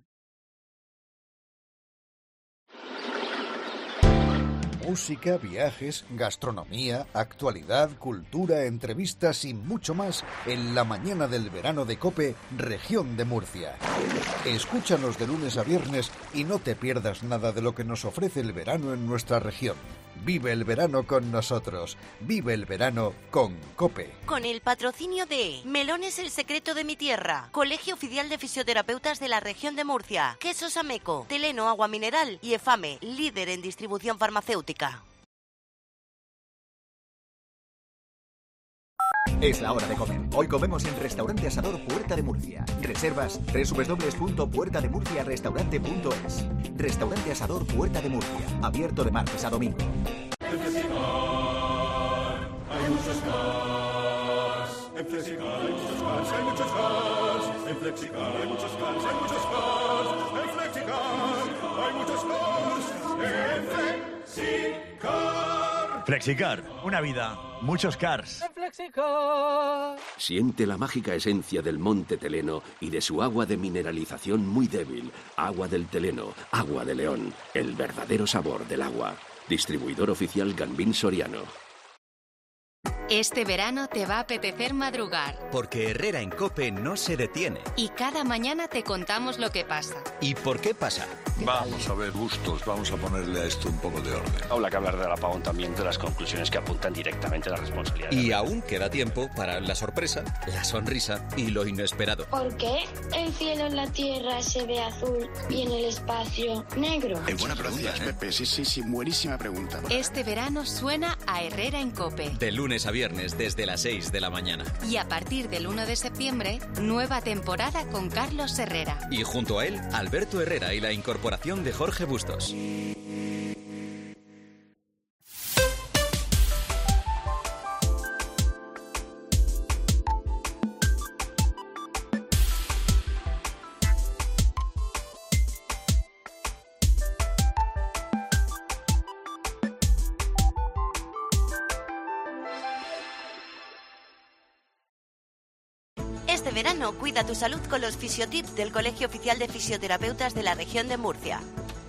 Música, viajes, gastronomía, actualidad, cultura, entrevistas y mucho más en la mañana del verano de COPE, Región de Murcia. Escúchanos de lunes a viernes y no te pierdas nada de lo que nos ofrece el verano en nuestra región. Vive el verano con nosotros. Vive el verano con COPE. Con el patrocinio de Melones el secreto de mi tierra, Colegio Oficial de Fisioterapeutas de la Región de Murcia, Quesos Ameco, Teleno Agua Mineral y EFAME, líder en distribución farmacéutica. Es la hora de comer. Hoy comemos en Restaurante Asador Puerta de Murcia. Reservas doble u doble u doble u punto puerta de murcia restaurante punto es. Restaurante Asador Puerta de Murcia. Abierto de martes a domingo. En Flexicar hay muchos cars. En Flexicar hay muchos cars, hay muchos cars. En Flexicar hay muchos cars, hay muchos cars. En Flexicar hay muchos cars. En Flexicar. Flexicar, una vida, muchos cars. Siente la mágica esencia del monte Teleno y de su agua de mineralización muy débil. Agua del Teleno, agua de León, el verdadero sabor del agua. Distribuidor oficial Gambín Soriano. Este verano te va a apetecer madrugar. Porque Herrera en COPE no se detiene. Y cada mañana te contamos lo que pasa. ¿Y por qué pasa? Vamos a ver, Bustos, vamos a ponerle a esto un poco de orden. Habla que hablar del apagón también, de las conclusiones que apuntan directamente a la responsabilidad. Y aún queda tiempo para la sorpresa, la sonrisa y lo inesperado. ¿Por qué el cielo en la Tierra se ve azul y en el espacio negro? Es buena pregunta, ¿eh? Pepe, sí, sí, sí, buenísima pregunta. Este verano suena a Herrera en COPE. De lunes a viernes desde las seis de la mañana. Y a partir del uno de septiembre, nueva temporada con Carlos Herrera. Y junto a él, Alberto Herrera y la incorporación de Jorge Bustos. Este verano cuida tu salud con los fisiotips del Colegio Oficial de Fisioterapeutas de la Región de Murcia.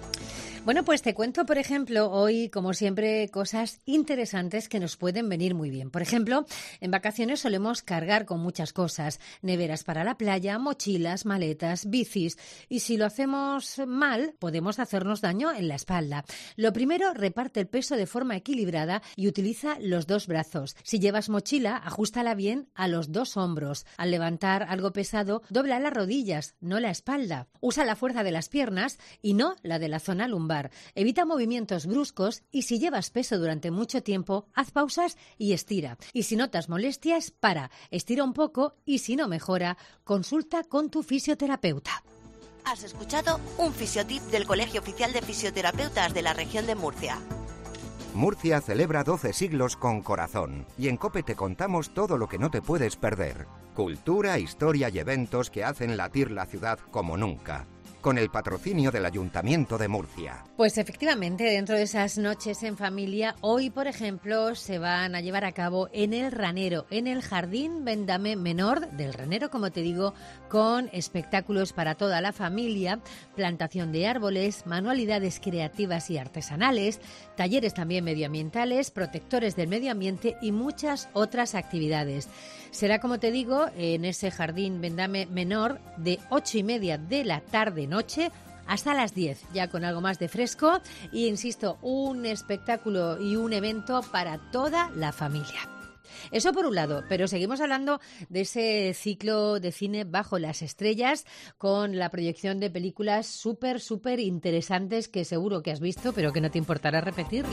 Bueno, pues te cuento, por ejemplo, hoy, como siempre, cosas interesantes que nos pueden venir muy bien. Por ejemplo, en vacaciones solemos cargar con muchas cosas, neveras para la playa, mochilas, maletas, bicis, y si lo hacemos mal, podemos hacernos daño en la espalda. Lo primero, reparte el peso de forma equilibrada y utiliza los dos brazos. Si llevas mochila, ajústala bien a los dos hombros. Al levantar algo pesado, dobla las rodillas, no la espalda. Usa la fuerza de las piernas y no la de la zona lumbar. Evita movimientos bruscos y si llevas peso durante mucho tiempo, haz pausas y estira. Y si notas molestias, para, estira un poco y si no mejora, consulta con tu fisioterapeuta. Has escuchado un fisiotip del Colegio Oficial de Fisioterapeutas de la Región de Murcia. Murcia celebra doce siglos con corazón y en COPE te contamos todo lo que no te puedes perder. Cultura, historia y eventos que hacen latir la ciudad como nunca. Con el patrocinio del Ayuntamiento de Murcia. Pues efectivamente, dentro de esas noches en familia, hoy, por ejemplo, se van a llevar a cabo en el Ranero, en el Jardín Vendame Menor del Ranero, como te digo, con espectáculos para toda la familia, plantación de árboles, manualidades creativas y artesanales, talleres también medioambientales, protectores del medio ambiente y muchas otras actividades. Será, como te digo, en ese Jardín Vendame Menor de ocho y media de la tarde-noche hasta las diez, ya con algo más de fresco y, insisto, un espectáculo y un evento para toda la familia. Eso por un lado, pero seguimos hablando de ese ciclo de cine Bajo las Estrellas con la proyección de películas súper, súper interesantes que seguro que has visto, pero que no te importará repetirlo.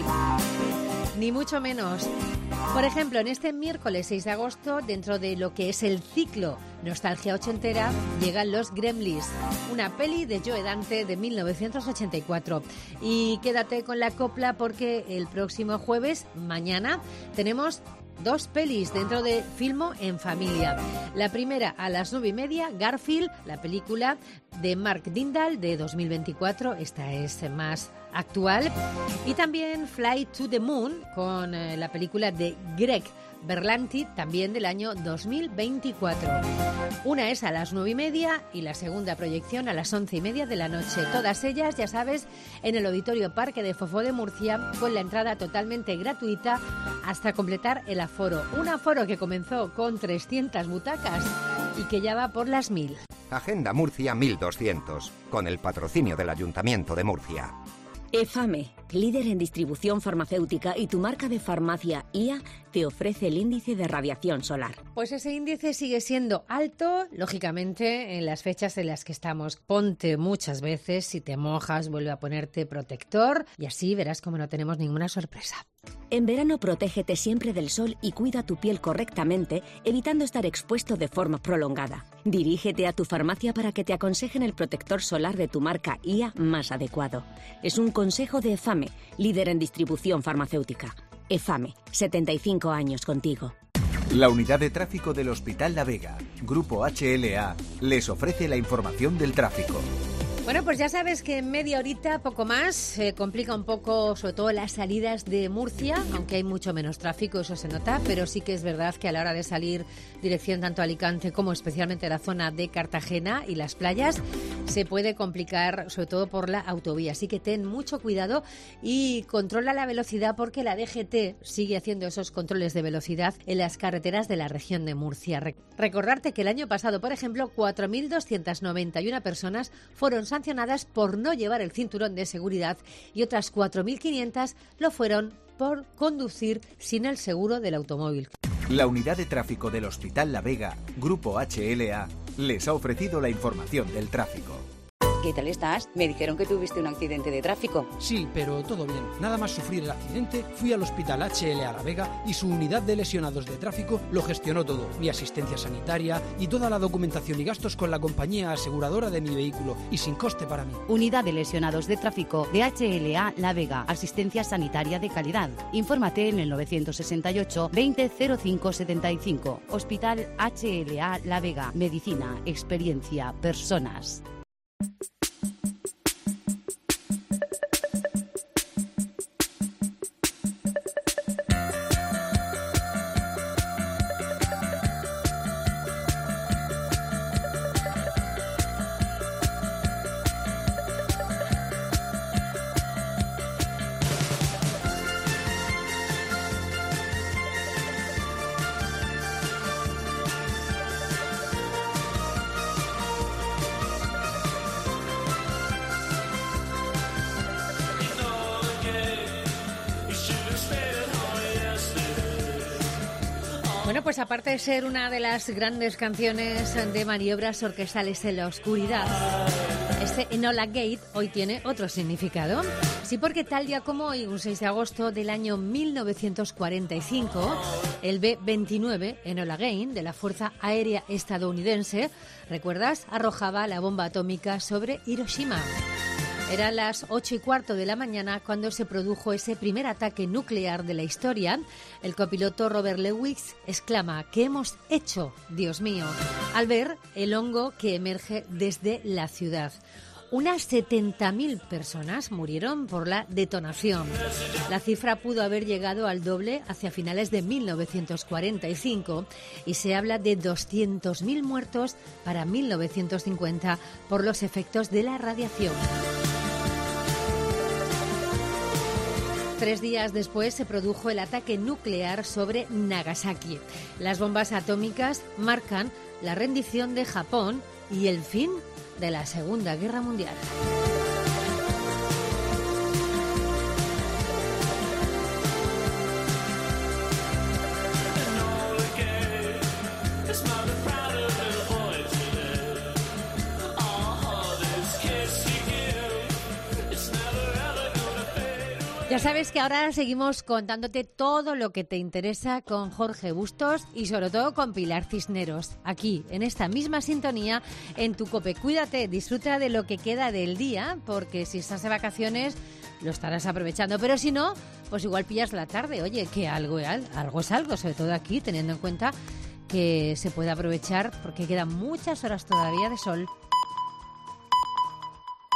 Ni mucho menos. Por ejemplo, en este miércoles seis de agosto, dentro de lo que es el ciclo Nostalgia Ochentera, llegan Los Gremlins, una peli de Joe Dante de mil novecientos ochenta y cuatro. Y quédate con la copla porque el próximo jueves, mañana, tenemos dos pelis dentro de Filmo en Familia. La primera a las nueve y media, Garfield, la película de Mark Dindal de dos mil veinticuatro. Esta es más actual. Y también Fly to the Moon con eh, la película de Greg Berlanti, también del año dos mil veinticuatro. Una es a las nueve y media y la segunda proyección a las once y media de la noche. Todas ellas, ya sabes, en el Auditorio Parque de Fofó de Murcia, con la entrada totalmente gratuita hasta completar el aforo. Un aforo que comenzó con trescientas butacas y que ya va por las mil. Agenda Murcia mil doscientos, con el patrocinio del Ayuntamiento de Murcia. EFAME, líder en distribución farmacéutica y tu marca de farmacia I A te ofrece el índice de radiación solar. Pues ese índice sigue siendo alto, lógicamente, en las fechas en las que estamos. Ponte muchas veces, si te mojas, vuelve a ponerte protector y así verás como no tenemos ninguna sorpresa. En verano protégete siempre del sol y cuida tu piel correctamente, evitando estar expuesto de forma prolongada. Dirígete a tu farmacia para que te aconsejen el protector solar de tu marca I A más adecuado. Es un consejo de EFAME, líder en distribución farmacéutica. EFAME, setenta y cinco años contigo. La unidad de tráfico del Hospital La Vega, Grupo H L A, les ofrece la información del tráfico. Bueno, pues ya sabes que en media horita, poco más, se eh, complica un poco, sobre todo las salidas de Murcia, aunque hay mucho menos tráfico, eso se nota, pero sí que es verdad que a la hora de salir dirección tanto a Alicante como especialmente a la zona de Cartagena y las playas, se puede complicar, sobre todo por la autovía. Así que ten mucho cuidado y controla la velocidad, porque la D G T sigue haciendo esos controles de velocidad en las carreteras de la región de Murcia. Recordarte que el año pasado, por ejemplo, cuatro mil doscientas noventa y una personas fueron sancionadas por no llevar el cinturón de seguridad y otras cuatro mil quinientas lo fueron por conducir sin el seguro del automóvil. La unidad de tráfico del Hospital La Vega, Grupo H L A, les ha ofrecido la información del tráfico. ¿Qué tal estás? Me dijeron que tuviste un accidente de tráfico. Sí, pero todo bien. Nada más sufrir el accidente, fui al Hospital H L A La Vega y su unidad de lesionados de tráfico lo gestionó todo. Mi asistencia sanitaria y toda la documentación y gastos con la compañía aseguradora de mi vehículo y sin coste para mí. Unidad de lesionados de tráfico de H L A La Vega. Asistencia sanitaria de calidad. Infórmate en el novecientos sesenta y ocho veinte cero cinco setenta y cinco. Hospital H L A La Vega. Medicina, experiencia, personas. Bueno, pues aparte de ser una de las grandes canciones de maniobras orquestales en la oscuridad, este Enola Gay hoy tiene otro significado. Sí, porque tal día como hoy, un seis de agosto del año mil novecientos cuarenta y cinco, el B veintinueve Enola Gay de la Fuerza Aérea Estadounidense, ¿recuerdas?, arrojaba la bomba atómica sobre Hiroshima. Eran las ocho y cuarto de la mañana cuando se produjo ese primer ataque nuclear de la historia. El copiloto Robert Lewis exclama: ¿qué hemos hecho, Dios mío?, al ver el hongo que emerge desde la ciudad. Unas setenta mil personas murieron por la detonación. La cifra pudo haber llegado al doble hacia finales de mil novecientos cuarenta y cinco y se habla de doscientos mil muertos para mil novecientos cincuenta por los efectos de la radiación. Tres días después se produjo el ataque nuclear sobre Nagasaki. Las bombas atómicas marcan la rendición de Japón y el fin de la Segunda Guerra Mundial. Ya sabes que ahora seguimos contándote todo lo que te interesa con Jorge Bustos y sobre todo con Pilar Cisneros, aquí en esta misma sintonía en tu COPE. Cuídate, disfruta de lo que queda del día, porque si estás de vacaciones lo estarás aprovechando, pero si no, pues igual pillas la tarde. Oye, que algo, algo es algo, sobre todo aquí, teniendo en cuenta que se puede aprovechar porque quedan muchas horas todavía de sol.